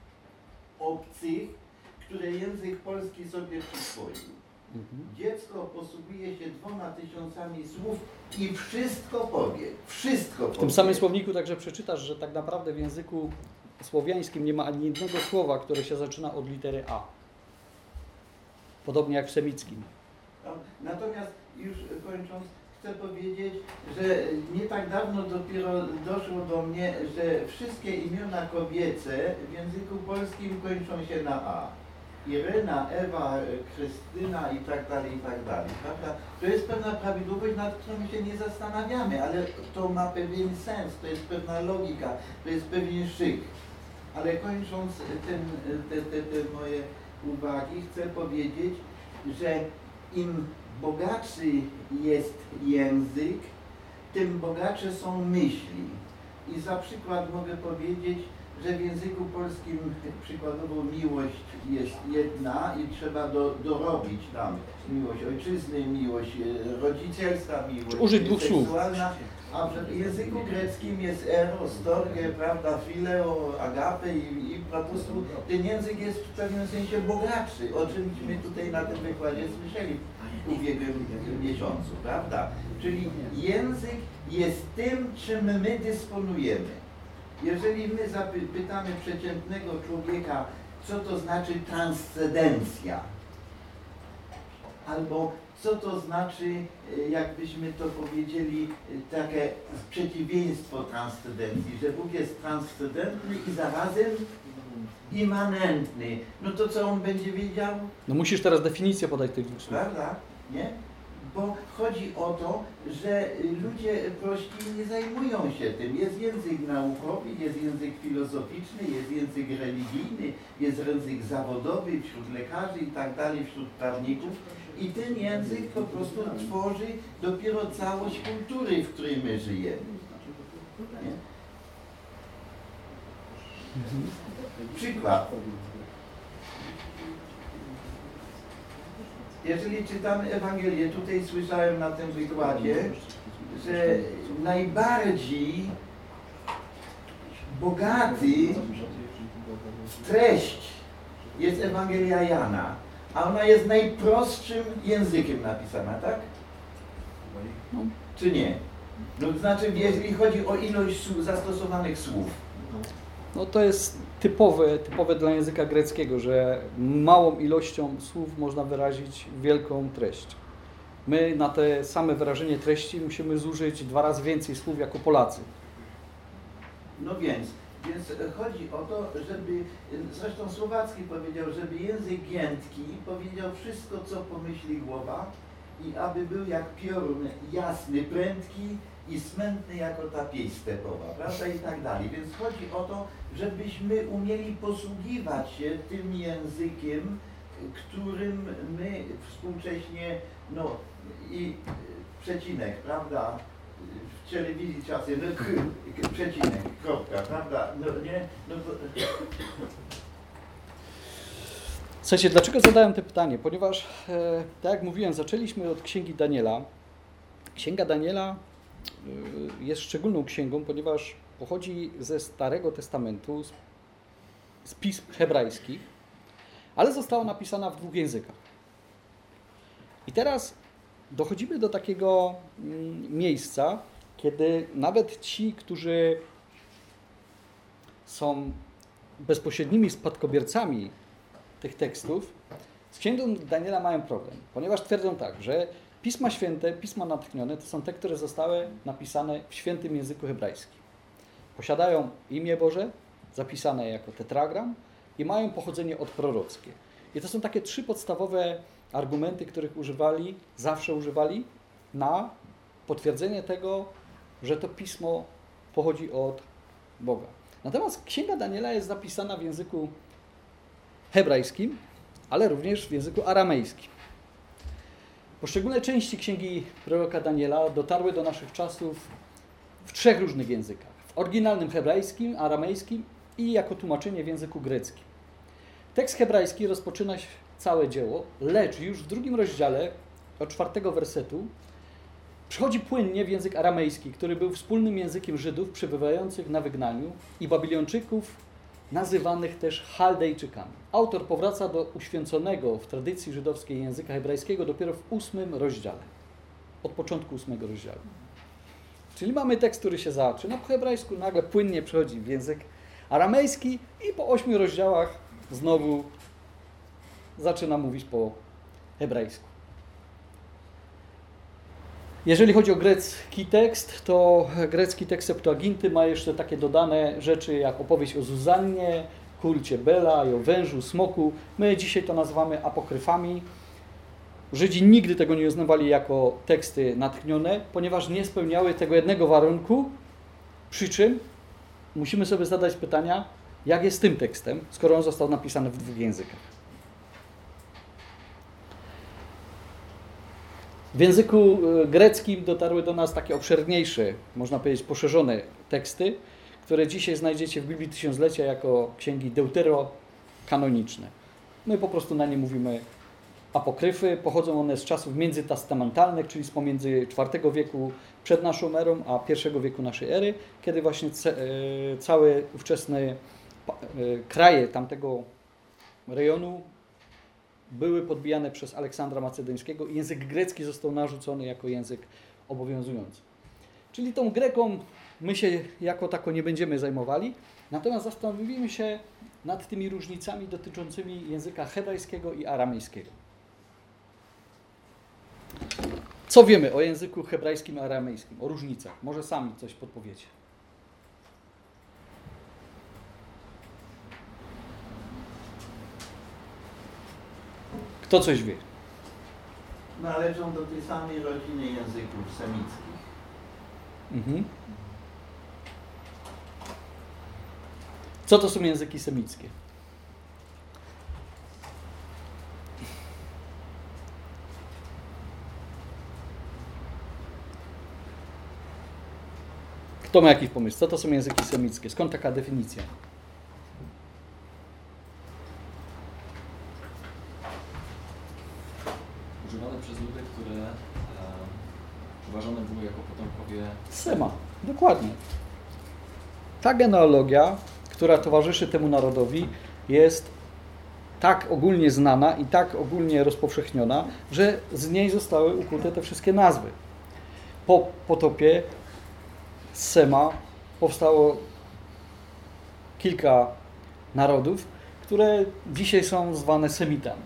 obcych, które język polski sobie przyswoił. Mhm. Dziecko posługuje się dwoma tysiącami słów i wszystko powie. Wszystko powie. W tym samym słowniku także przeczytasz, że tak naprawdę w języku słowiańskim nie ma ani jednego słowa, które się zaczyna od litery A. Podobnie jak w semickim. Natomiast już kończąc, chcę powiedzieć, że nie tak dawno dopiero doszło do mnie, że wszystkie imiona kobiece w języku polskim kończą się na A. Irena, Ewa, Krystyna i tak dalej, i tak dalej, prawda? To jest pewna prawidłowość, nad którą się nie zastanawiamy, ale to ma pewien sens, to jest pewna logika, to jest pewien szyk. Ale kończąc ten, te, te, te moje uwagi, chcę powiedzieć, że im bogatszy jest język, tym bogatsze są myśli. I za przykład mogę powiedzieć, że w języku polskim przykładowo miłość jest jedna i trzeba do, dorobić tam miłość ojczyzny, miłość rodzicielska, miłość użyć dwóch słów. seksualna, a w języku greckim jest eros, storge, prawda, phileo, agape i, i po prostu ten język jest w pewnym sensie bogatszy, o czym my tutaj na tym wykładzie słyszeli w ubiegłym miesiącu, prawda? Czyli język jest tym, czym my dysponujemy. Jeżeli my zapytamy przeciętnego człowieka, co to znaczy transcendencja, albo co to znaczy, jakbyśmy to powiedzieli, takie przeciwieństwo transcendencji, że Bóg jest transcendentny i zarazem immanentny, no to co on będzie wiedział? No musisz teraz definicję podać tych dwóch słów. Prawda? Nie? bo chodzi o to, że ludzie prości nie zajmują się tym. Jest język naukowy, jest język filozoficzny, jest język religijny, jest język zawodowy wśród lekarzy i tak dalej, wśród prawników. I ten język po prostu tworzy dopiero całość kultury, w której my żyjemy. Nie? Przykład. Jeżeli czytamy Ewangelię, tutaj słyszałem na tym wykładzie, że najbardziej bogaty treść jest Ewangelia Jana, a ona jest najprostszym językiem napisana, tak? Czy nie? No to znaczy, jeżeli chodzi o ilość słów, zastosowanych słów. No to jest typowe, typowe dla języka greckiego, że małą ilością słów można wyrazić wielką treść. My na te same wyrażenie treści musimy zużyć dwa razy więcej słów jako Polacy. No więc, więc chodzi o to, żeby, zresztą Słowacki powiedział, żeby język giętki powiedział wszystko, co pomyśli głowa i aby był jak piorun jasny, prędki i smętny jako ta pieśń stepowa, prawda, i tak dalej. Więc chodzi o to, żebyśmy umieli posługiwać się tym językiem, którym my współcześnie, no i przecinek, prawda, w telewizji czasem, no, k, k, przecinek, kropka, prawda, no nie, no to... Słuchajcie, dlaczego zadałem to pytanie? Ponieważ, e, tak jak mówiłem, zaczęliśmy od Księgi Daniela. Księga Daniela e, jest szczególną księgą, ponieważ pochodzi ze Starego Testamentu, z, z pism hebrajskich, ale została napisana w dwóch językach. I teraz dochodzimy do takiego mm, miejsca, kiedy nawet ci, którzy są bezpośrednimi spadkobiercami tych tekstów, z Księgą Daniela mają problem, ponieważ twierdzą tak, że Pisma Święte, Pisma Natchnione to są te, które zostały napisane w świętym języku hebrajskim. Posiadają imię Boże, zapisane jako tetragram i mają pochodzenie odprorockie. I to są takie trzy podstawowe argumenty, których używali, zawsze używali na potwierdzenie tego, że to Pismo pochodzi od Boga. Natomiast Księga Daniela jest zapisana w języku hebrajskim, ale również w języku aramejskim. Poszczególne części księgi proroka Daniela dotarły do naszych czasów w trzech różnych językach. W oryginalnym hebrajskim, aramejskim i jako tłumaczenie w języku greckim. Tekst hebrajski rozpoczyna całe dzieło, lecz już w drugim rozdziale, od czwartego wersetu, przechodzi płynnie w język aramejski, który był wspólnym językiem Żydów przebywających na wygnaniu i Babilończyków, nazywanych też Chaldejczykami. Autor powraca do uświęconego w tradycji żydowskiej języka hebrajskiego dopiero w ósmym rozdziale. Od początku ósmego rozdziału. Czyli mamy tekst, który się zaczyna po hebrajsku, nagle płynnie przechodzi w język aramejski i po ośmiu rozdziałach znowu zaczyna mówić po hebrajsku. Jeżeli chodzi o grecki tekst, to grecki tekst Septuaginty ma jeszcze takie dodane rzeczy jak opowieść o Zuzannie, kulcie Bela i o wężu, smoku. My dzisiaj to nazywamy apokryfami. Żydzi nigdy tego nie uznawali jako teksty natchnione, ponieważ nie spełniały tego jednego warunku, przy czym musimy sobie zadać pytania, jak jest z tym tekstem, skoro on został napisany w dwóch językach. W języku greckim dotarły do nas takie obszerniejsze, można powiedzieć poszerzone teksty, które dzisiaj znajdziecie w Biblii Tysiąclecia jako księgi deuterokanoniczne. My po prostu na nie mówimy apokryfy. Pochodzą one z czasów międzytestamentalnych, czyli z pomiędzy czwartego wieku przed naszą erą, a pierwszego wieku naszej ery, kiedy właśnie całe ówczesne kraje tamtego rejonu były podbijane przez Aleksandra Macedońskiego i język grecki został narzucony jako język obowiązujący. Czyli tą Greką my się jako tako nie będziemy zajmowali, natomiast zastanowimy się nad tymi różnicami dotyczącymi języka hebrajskiego i aramejskiego. Co wiemy o języku hebrajskim i aramejskim, o różnicach? Może sami coś podpowiecie. Kto coś wie? należą do tej samej rodziny języków semickich. Mhm. Co to są języki semickie? Kto ma jakiś pomysł? Co to są języki semickie? Skąd taka definicja? Używane przez ludy, które e, uważane były jako potomkowie Sema, dokładnie. Ta genealogia, która towarzyszy temu narodowi, jest tak ogólnie znana i tak ogólnie rozpowszechniona, że z niej zostały ukute te wszystkie nazwy. Po potopie z Sema powstało kilka narodów, które dzisiaj są zwane Semitami.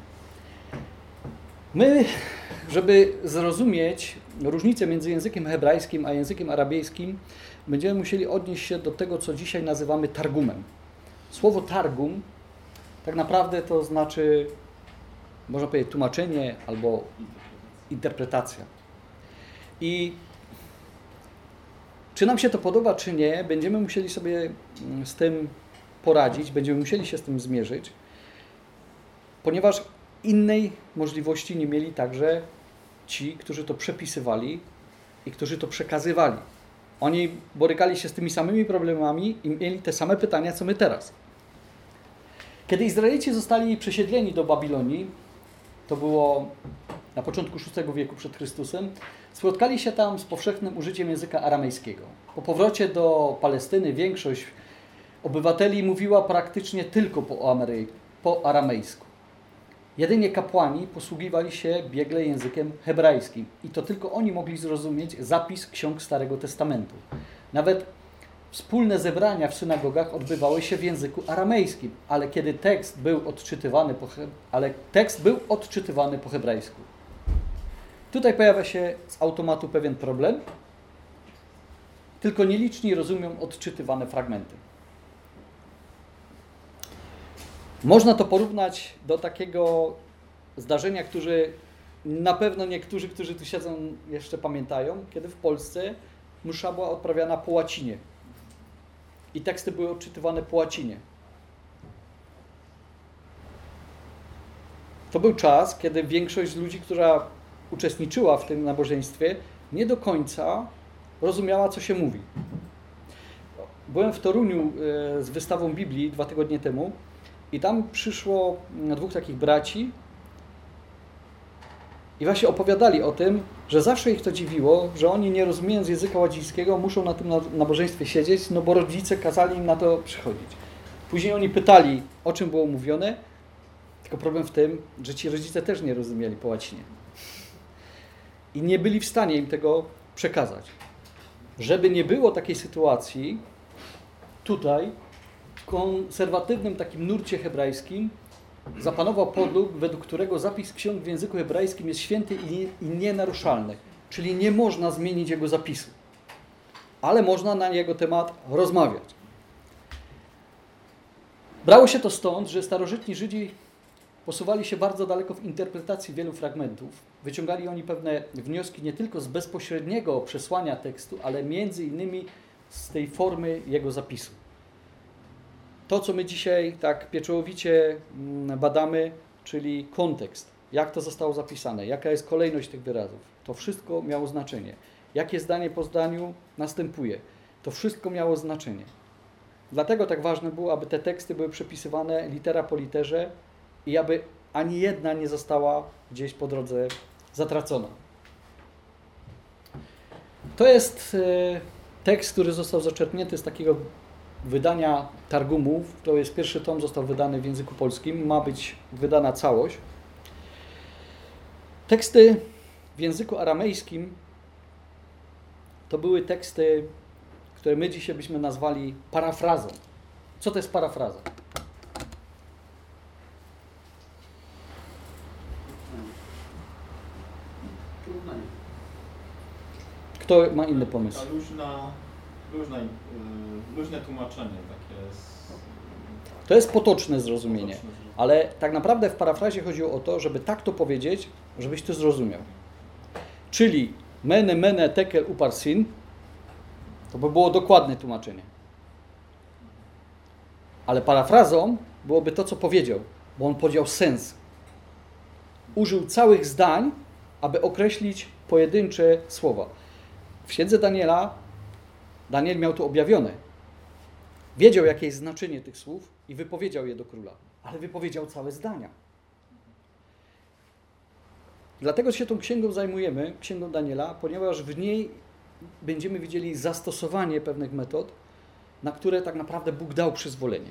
My, żeby zrozumieć różnicę między językiem hebrajskim a językiem arabijskim, będziemy musieli odnieść się do tego, co dzisiaj nazywamy targumem. Słowo targum tak naprawdę to znaczy, można powiedzieć, tłumaczenie albo interpretacja. I czy nam się to podoba, czy nie, będziemy musieli sobie z tym poradzić, będziemy musieli się z tym zmierzyć, ponieważ innej możliwości nie mieli także ci, którzy to przepisywali i którzy to przekazywali. Oni borykali się z tymi samymi problemami i mieli te same pytania, co my teraz. Kiedy Izraelici zostali przesiedleni do Babilonii, to było na początku szóstego wieku przed Chrystusem, spotkali się tam z powszechnym użyciem języka aramejskiego. Po powrocie do Palestyny większość obywateli mówiła praktycznie tylko po, Amery, po aramejsku. Jedynie kapłani posługiwali się biegle językiem hebrajskim i to tylko oni mogli zrozumieć zapis ksiąg Starego Testamentu. Nawet wspólne zebrania w synagogach odbywały się w języku aramejskim, ale kiedy tekst był odczytywany po, ale tekst był odczytywany po hebrajsku. Tutaj pojawia się z automatu pewien problem. Tylko nieliczni rozumią odczytywane fragmenty. Można to porównać do takiego zdarzenia, które na pewno niektórzy, którzy tu siedzą, jeszcze pamiętają, kiedy w Polsce msza była odprawiana po łacinie i teksty były odczytywane po łacinie. To był czas, kiedy większość ludzi, która uczestniczyła w tym nabożeństwie, nie do końca rozumiała, co się mówi. Byłem w Toruniu z wystawą Biblii dwa tygodnie temu i tam przyszło dwóch takich braci i właśnie opowiadali o tym, że zawsze ich to dziwiło, że oni, nie rozumiejąc języka łacińskiego, muszą na tym nabożeństwie siedzieć, no bo rodzice kazali im na to przychodzić. Później oni pytali, o czym było mówione, tylko problem w tym, że ci rodzice też nie rozumieli po łacinie. I nie byli w stanie im tego przekazać. Żeby nie było takiej sytuacji, tutaj w konserwatywnym takim nurcie hebrajskim zapanował pogląd, według którego zapis ksiąg w języku hebrajskim jest święty i nienaruszalny, czyli nie można zmienić jego zapisu, ale można na jego temat rozmawiać. Brało się to stąd, że starożytni Żydzi posuwali się bardzo daleko w interpretacji wielu fragmentów. Wyciągali oni pewne wnioski nie tylko z bezpośredniego przesłania tekstu, ale między innymi z tej formy jego zapisu. To, co my dzisiaj tak pieczołowicie badamy, czyli kontekst, jak to zostało zapisane, jaka jest kolejność tych wyrazów, to wszystko miało znaczenie. Jakie zdanie po zdaniu następuje, to wszystko miało znaczenie. Dlatego tak ważne było, aby te teksty były przepisywane litera po literze i aby ani jedna nie została gdzieś po drodze zatracona. To jest tekst, który został zaczerpnięty z takiego wydania Targumów. To jest pierwszy tom, został wydany w języku polskim. Ma być wydana całość. Teksty w języku aramejskim to były teksty, które my dzisiaj byśmy nazwali parafrazą. Co to jest parafraza? Kto ma inny pomysł? Ta luźna, luźna, yy, luźne tłumaczenie takie jest. To jest potoczne zrozumienie, Potoczne. ale tak naprawdę w parafrazie chodziło o to, żeby tak to powiedzieć, żebyś ty zrozumiał. czyli mene mene tekel uparsin, to by było dokładne tłumaczenie. Ale parafrazą byłoby to, co powiedział, bo on powiedział sens. Użył całych zdań, aby określić pojedyncze słowa. W księdze Daniela Daniel miał to objawione. Wiedział, jakie jest znaczenie tych słów i wypowiedział je do króla, ale wypowiedział całe zdania. Dlatego się tą księgą zajmujemy, księgą Daniela, ponieważ w niej będziemy widzieli zastosowanie pewnych metod, na które tak naprawdę Bóg dał przyzwolenie.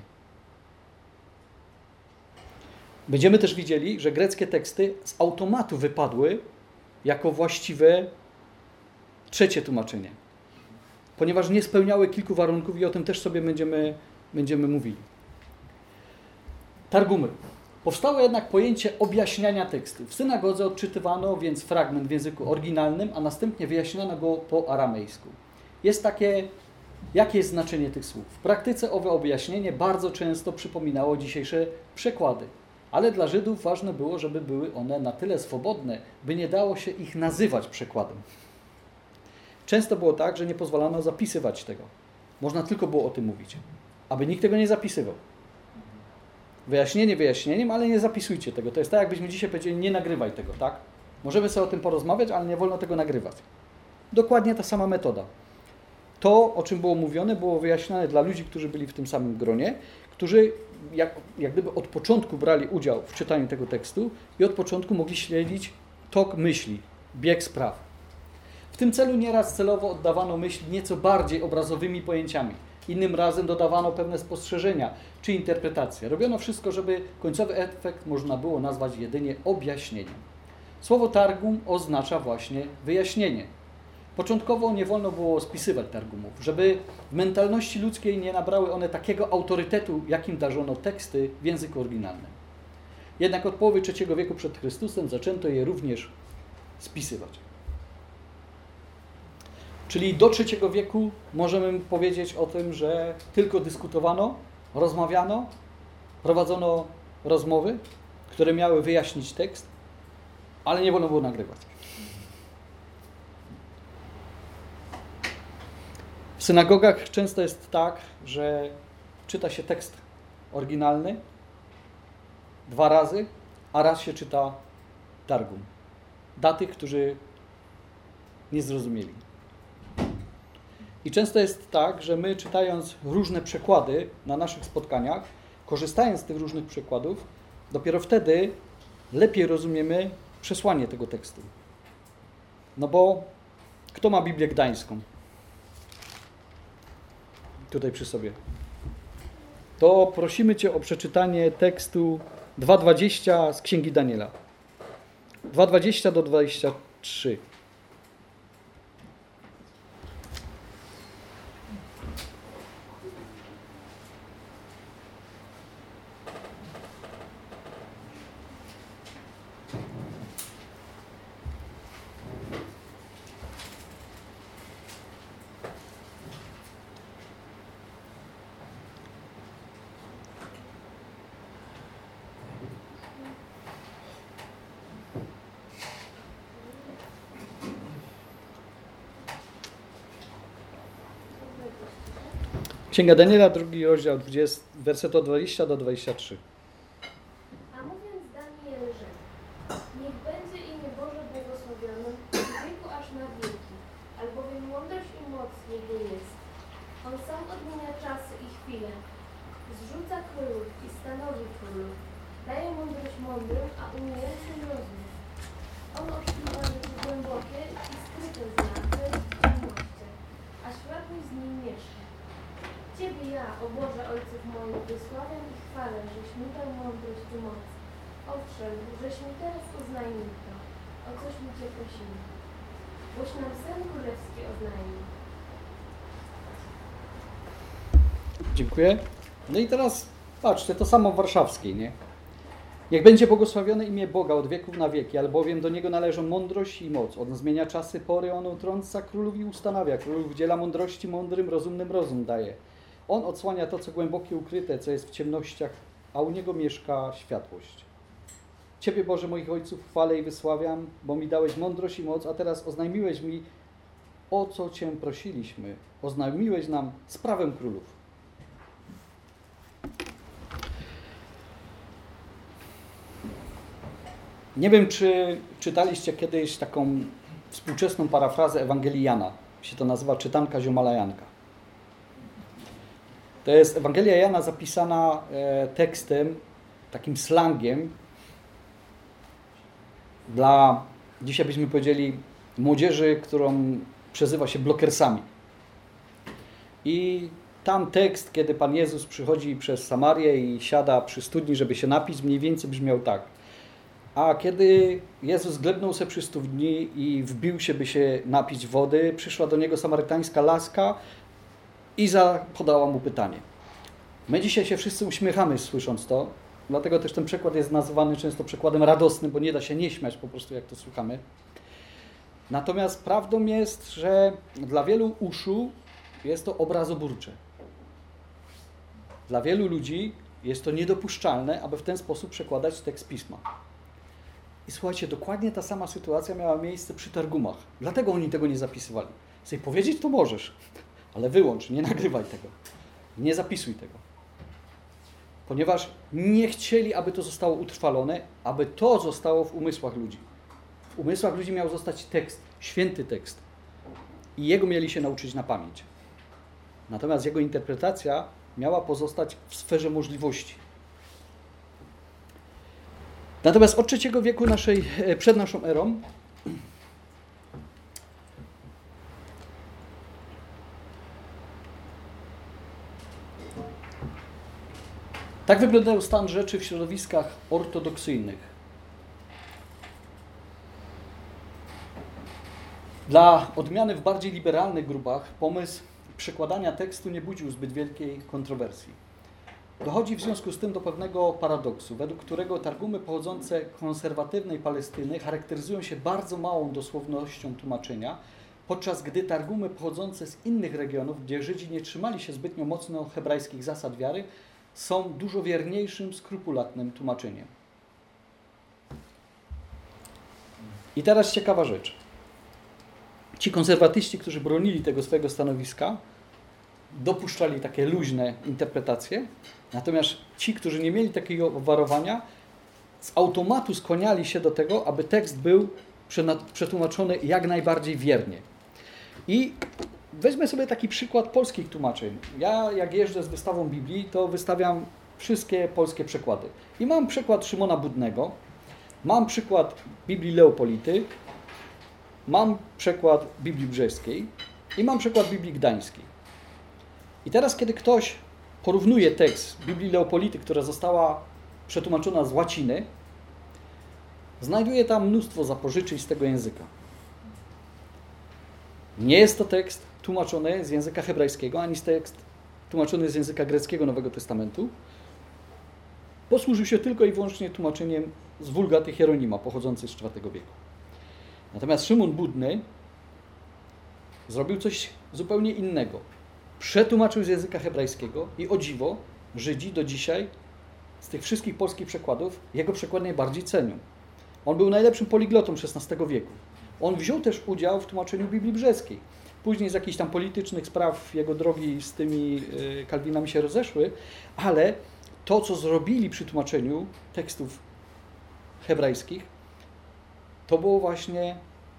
Będziemy też widzieli, że greckie teksty z automatu wypadły jako właściwe trzecie tłumaczenie, ponieważ nie spełniały kilku warunków i o tym też sobie będziemy, będziemy mówili. Targumy. Powstało jednak pojęcie objaśniania tekstu. W synagodze odczytywano więc fragment w języku oryginalnym, a następnie wyjaśniano go po aramejsku. Jest takie, jakie jest znaczenie tych słów. W praktyce owe objaśnienie bardzo często przypominało dzisiejsze przekłady, ale dla Żydów ważne było, żeby były one na tyle swobodne, by nie dało się ich nazywać przekładem. Często było tak, że nie pozwalano zapisywać tego. Można tylko było o tym mówić, aby nikt tego nie zapisywał. Wyjaśnienie wyjaśnieniem, ale nie zapisujcie tego. To jest tak, jakbyśmy dzisiaj powiedzieli, nie nagrywaj tego, tak? Możemy sobie o tym porozmawiać, ale nie wolno tego nagrywać. Dokładnie ta sama metoda. To, o czym było mówione, było wyjaśniane dla ludzi, którzy byli w tym samym gronie, którzy jak, jak gdyby od początku brali udział w czytaniu tego tekstu i od początku mogli śledzić tok myśli, bieg spraw. W tym celu nieraz celowo oddawano myśl nieco bardziej obrazowymi pojęciami. Innym razem dodawano pewne spostrzeżenia czy interpretacje. Robiono wszystko, żeby końcowy efekt można było nazwać jedynie objaśnieniem. Słowo targum oznacza właśnie wyjaśnienie. Początkowo nie wolno było spisywać targumów, żeby w mentalności ludzkiej nie nabrały one takiego autorytetu, jakim darzono teksty w języku oryginalnym. Jednak od połowy trzeciego wieku przed Chrystusem zaczęto je również spisywać. Czyli do trzeciego wieku możemy powiedzieć o tym, że tylko dyskutowano, rozmawiano, prowadzono rozmowy, które miały wyjaśnić tekst, ale nie wolno było nagrywać. W synagogach często jest tak, że czyta się tekst oryginalny dwa razy, a raz się czyta targum. Dla tych, którzy nie zrozumieli. I często jest tak, że my czytając różne przekłady na naszych spotkaniach, korzystając z tych różnych przekładów, dopiero wtedy lepiej rozumiemy przesłanie tego tekstu. No bo kto ma Biblię Gdańską? Tutaj przy sobie. To prosimy Cię o przeczytanie tekstu dwa dwadzieścia z Księgi Daniela. dwa dwadzieścia do dwudziestego trzeciego. Księga Daniela, drugi rozdział, dwudziesty, werset od dwudziestego do dwudziestego trzeciego. A mówiąc Daniel rzekł, niech będzie imię Boże błogosławione od wieku aż na wieki, albowiem mądrość i moc Jego jest. On sam odmienia czasy i chwile, zrzuca królów i stanowi królów, daje mądrość mądrym, a umiejącym rozum. On oszukiwa rzeczy głębokie i skryte znaki w ciemnościach, a światłość z nim mieszka. Ciebie ja, o Boże Ojców moich, wysławiam i chwalę, żeś mi dał mądrość i moc. Owszem, żeś mi teraz oznajmił to, o coś mi Cię prosimy. Boś nam sen królewski oznajmił. Dziękuję. No i teraz patrzcie, to samo w warszawskiej, nie? Niech będzie błogosławione imię Boga od wieków na wieki, albowiem do Niego należą mądrość i moc. On zmienia czasy, pory, On utrąca królów i ustanawia. Królów udziela mądrości mądrym, rozumnym rozum daje. On odsłania to, co głębokie ukryte, co jest w ciemnościach, a u Niego mieszka światłość. Ciebie, Boże, moich ojców chwalę i wysławiam, bo mi dałeś mądrość i moc, a teraz oznajmiłeś mi, o co Cię prosiliśmy. Oznajmiłeś nam sprawę królów. Nie wiem, czy czytaliście kiedyś taką współczesną parafrazę Ewangelii Jana. Się to nazywa czytanka ziomalajanka. To jest Ewangelia Jana zapisana e, tekstem, takim slangiem dla, dzisiaj byśmy powiedzieli, młodzieży, którą przezywa się blokersami. I tam tekst, kiedy Pan Jezus przychodzi przez Samarię i siada przy studni, żeby się napić, mniej więcej brzmiał tak. A kiedy Jezus glebnął se przy studni i wbił się, by się napić wody, przyszła do niego samarytańska laska i za, podała mu pytanie. My dzisiaj się wszyscy uśmiechamy, słysząc to, dlatego też ten przekład jest nazywany często przekładem radosnym, bo nie da się nie śmiać po prostu, jak to słuchamy. Natomiast prawdą jest, że dla wielu uszu jest to obrazoburcze. Dla wielu ludzi jest to niedopuszczalne, aby w ten sposób przekładać tekst Pisma. I słuchajcie, dokładnie ta sama sytuacja miała miejsce przy Targumach. Dlatego oni tego nie zapisywali. Sobie powiedzieć to możesz, ale wyłącz, nie nagrywaj tego. Nie zapisuj tego. Ponieważ nie chcieli, aby to zostało utrwalone, aby to zostało w umysłach ludzi. W umysłach ludzi miał zostać tekst, święty tekst. I jego mieli się nauczyć na pamięć. Natomiast jego interpretacja miała pozostać w sferze możliwości. Natomiast od trzeciego wieku naszej, przed naszą erą tak wyglądał stan rzeczy w środowiskach ortodoksyjnych. Dla odmiany w bardziej liberalnych grupach pomysł przekładania tekstu nie budził zbyt wielkiej kontrowersji. Dochodzi w związku z tym do pewnego paradoksu, według którego targumy pochodzące z konserwatywnej Palestyny charakteryzują się bardzo małą dosłownością tłumaczenia, podczas gdy targumy pochodzące z innych regionów, gdzie Żydzi nie trzymali się zbytnio mocno hebrajskich zasad wiary, są dużo wierniejszym, skrupulatnym tłumaczeniem. I teraz ciekawa rzecz. Ci konserwatyści, którzy bronili tego swojego stanowiska, dopuszczali takie luźne interpretacje, natomiast ci, którzy nie mieli takiego obwarowania, z automatu skłaniali się do tego, aby tekst był przetłumaczony jak najbardziej wiernie. I weźmy sobie taki przykład polskich tłumaczeń. Ja jak jeżdżę z wystawą Biblii, to wystawiam wszystkie polskie przekłady. I mam przykład Szymona Budnego, mam przykład Biblii Leopolity, mam przykład Biblii Brzeskiej i mam przykład Biblii Gdańskiej. I teraz, kiedy ktoś porównuje tekst Biblii Leopolity, która została przetłumaczona z łaciny, znajduje tam mnóstwo zapożyczeń z tego języka. Nie jest to tekst tłumaczony z języka hebrajskiego, ani jest tekst tłumaczony z języka greckiego Nowego Testamentu. Posłużył się tylko i wyłącznie tłumaczeniem z Wulgaty Hieronima, pochodzącej z czwartego wieku. Natomiast Szymon Budny zrobił coś zupełnie innego. Przetłumaczył z języka hebrajskiego i o dziwo Żydzi do dzisiaj z tych wszystkich polskich przekładów jego przekład najbardziej cenią. On był najlepszym poliglotą szesnastego wieku. On wziął też udział w tłumaczeniu Biblii Brzeskiej. Później z jakichś tam politycznych spraw jego drogi z tymi Kalwinami się rozeszły, ale to, co zrobili przy tłumaczeniu tekstów hebrajskich, to było właśnie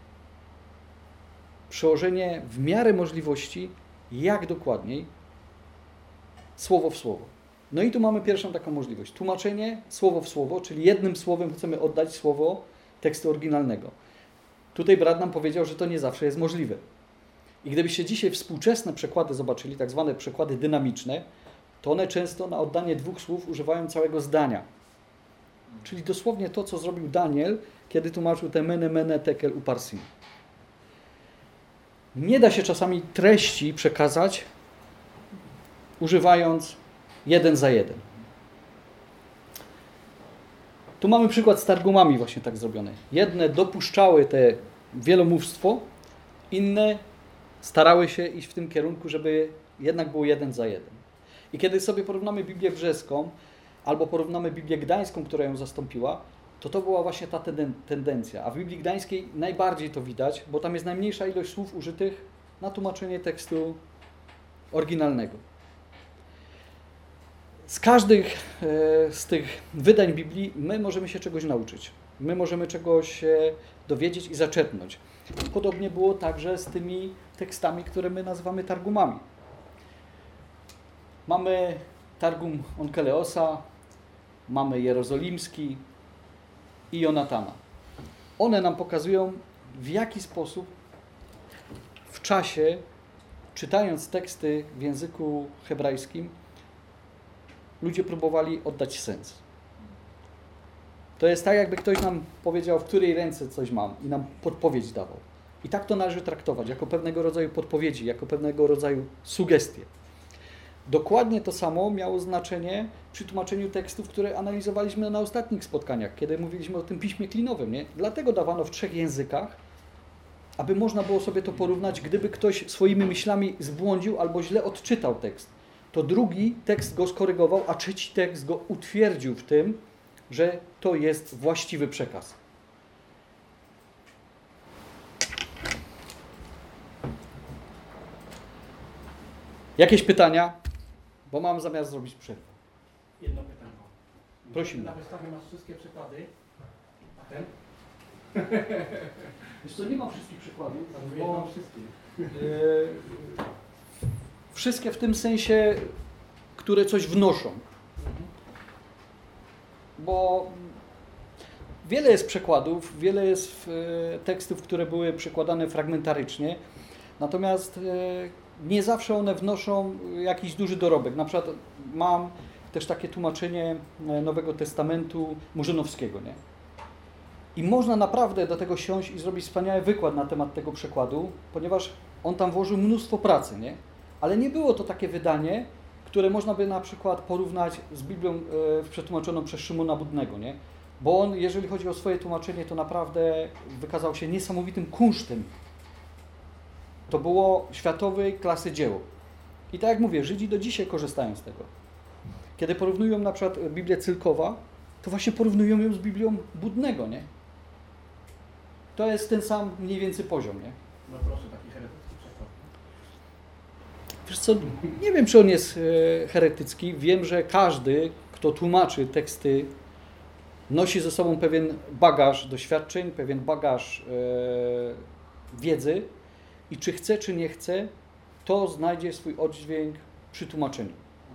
przełożenie w miarę możliwości, jak dokładniej, słowo w słowo. No i tu mamy pierwszą taką możliwość. Tłumaczenie słowo w słowo, czyli jednym słowem chcemy oddać słowo tekstu oryginalnego. Tutaj brat nam powiedział, że to nie zawsze jest możliwe. I gdybyście dzisiaj współczesne przekłady zobaczyli, tak zwane przekłady dynamiczne, to one często na oddanie dwóch słów używają całego zdania. Czyli dosłownie to, co zrobił Daniel, kiedy tłumaczył te mene, mene, tekel, uparsin. Nie da się czasami treści przekazać, używając jeden za jeden. Tu mamy przykład z targumami właśnie tak zrobione. Jedne dopuszczały te wielomówstwo, inne starały się iść w tym kierunku, żeby jednak było jeden za jeden. I kiedy sobie porównamy Biblię Brzeską albo porównamy Biblię Gdańską, która ją zastąpiła, to to była właśnie ta tenden- tendencja. A w Biblii Gdańskiej najbardziej to widać, bo tam jest najmniejsza ilość słów użytych na tłumaczenie tekstu oryginalnego. Z każdych e, z tych wydań Biblii my możemy się czegoś nauczyć. My możemy czegoś się dowiedzieć i zaczerpnąć. Podobnie było także z tymi tekstami, które my nazywamy targumami. Mamy Targum Onkeleosa, mamy Jerozolimski i Jonatana. One nam pokazują, w jaki sposób w czasie, czytając teksty w języku hebrajskim, ludzie próbowali oddać sens. To jest tak, jakby ktoś nam powiedział, w której ręce coś mam i nam podpowiedź dawał. I tak to należy traktować, jako pewnego rodzaju podpowiedzi, jako pewnego rodzaju sugestie. Dokładnie to samo miało znaczenie przy tłumaczeniu tekstów, które analizowaliśmy na ostatnich spotkaniach, kiedy mówiliśmy o tym piśmie klinowym. Nie? Dlatego dawano w trzech językach, aby można było sobie to porównać, gdyby ktoś swoimi myślami zbłądził albo źle odczytał tekst. To drugi tekst go skorygował, a trzeci tekst go utwierdził w tym, że to jest właściwy przekaz. Jakieś pytania? Bo mam zamiar zrobić przerwę. Jedno pytanie. Prosimy. Na wystawie masz wszystkie przykłady. A ten? Wiesz co, nie mam wszystkich przykładów, Bo bo wszystkie. yy, wszystkie w tym sensie, które coś wnoszą. Bo wiele jest przekładów, wiele jest e, tekstów, które były przekładane fragmentarycznie, natomiast e, nie zawsze one wnoszą jakiś duży dorobek. Na przykład mam też takie tłumaczenie Nowego Testamentu Murzynowskiego, nie? I można naprawdę do tego siąść i zrobić wspaniały wykład na temat tego przekładu, ponieważ on tam włożył mnóstwo pracy, nie? Ale nie było to takie wydanie, które można by na przykład porównać z Biblią e, przetłumaczoną przez Szymona Budnego, nie? Bo on, jeżeli chodzi o swoje tłumaczenie, to naprawdę wykazał się niesamowitym kunsztem. To było światowej klasy dzieło. I tak jak mówię, Żydzi do dzisiaj korzystają z tego. Kiedy porównują na przykład Biblię Cylkowa, to właśnie porównują ją z Biblią Budnego, nie? To jest ten sam mniej więcej poziom, nie? No proszę, taki heretycki przykład. Wiesz co, nie wiem, czy on jest e, heretycki. Wiem, że każdy, kto tłumaczy teksty, nosi ze sobą pewien bagaż doświadczeń, pewien bagaż e, wiedzy i czy chce, czy nie chce, to znajdzie swój oddźwięk przy tłumaczeniu.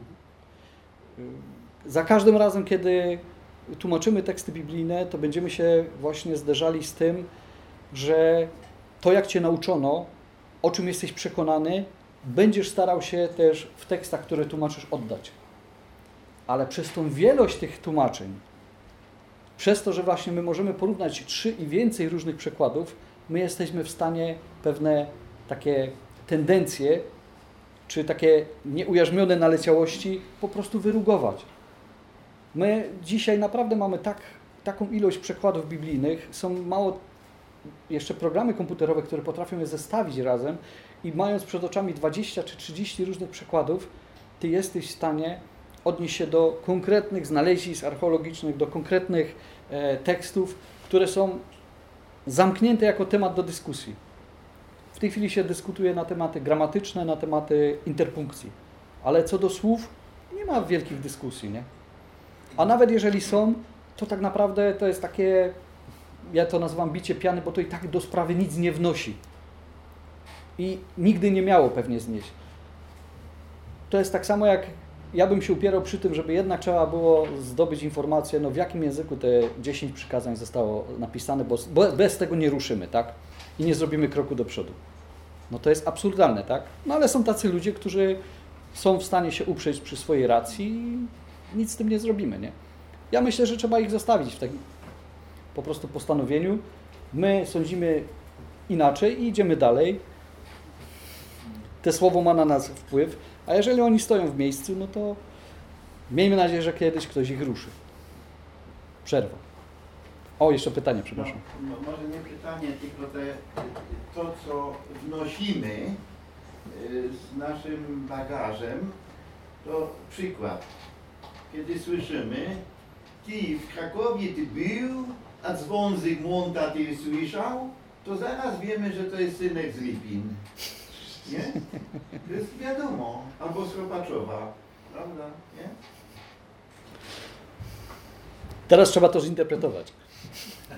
Za każdym razem, kiedy tłumaczymy teksty biblijne, to będziemy się właśnie zderzali z tym, że to, jak Cię nauczono, o czym jesteś przekonany, będziesz starał się też w tekstach, które tłumaczysz, oddać. Ale przez tą wielość tych tłumaczeń, przez to, że właśnie my możemy porównać trzy i więcej różnych przekładów, my jesteśmy w stanie pewne takie tendencje, czy takie nieujarzmione naleciałości po prostu wyrugować. My dzisiaj naprawdę mamy tak, taką ilość przekładów biblijnych, są mało jeszcze programy komputerowe, które potrafią je zestawić razem i mając przed oczami dwadzieścia czy trzydzieści różnych przekładów, Ty jesteś w stanie odnieść się do konkretnych znalezisk archeologicznych, do konkretnych e, tekstów, które są zamknięte jako temat do dyskusji. W tej chwili się dyskutuje na tematy gramatyczne, na tematy interpunkcji, ale co do słów nie ma wielkich dyskusji, nie? A nawet jeżeli są, to tak naprawdę to jest takie, ja to nazywam bicie piany, bo to i tak do sprawy nic nie wnosi. I nigdy nie miało pewnie znieść. To jest tak samo jak ja bym się upierał przy tym, żeby jednak trzeba było zdobyć informację, no w jakim języku te dziesięć przykazań zostało napisane, bo, bo bez tego nie ruszymy, tak? I nie zrobimy kroku do przodu. No to jest absurdalne, tak? No ale są tacy ludzie, którzy są w stanie się uprzeć przy swojej racji i nic z tym nie zrobimy, nie? Ja myślę, że trzeba ich zostawić w takim po prostu postanowieniu. My sądzimy inaczej i idziemy dalej. Te słowo ma na nas wpływ, a jeżeli oni stoją w miejscu, no to miejmy nadzieję, że kiedyś ktoś ich ruszy. Przerwa. O, jeszcze pytanie, przepraszam. No, no, może nie pytanie, tylko te, to, co wnosimy y, z naszym bagażem, to przykład. Kiedy słyszymy, ty w Krakowie ty był, a dzwonzyk monta ty słyszał, to zaraz wiemy, że to jest synek z Lipin. Nie? To jest wiadomo. Albo z Chropaczowa. Prawda? Nie? Teraz trzeba to zinterpretować.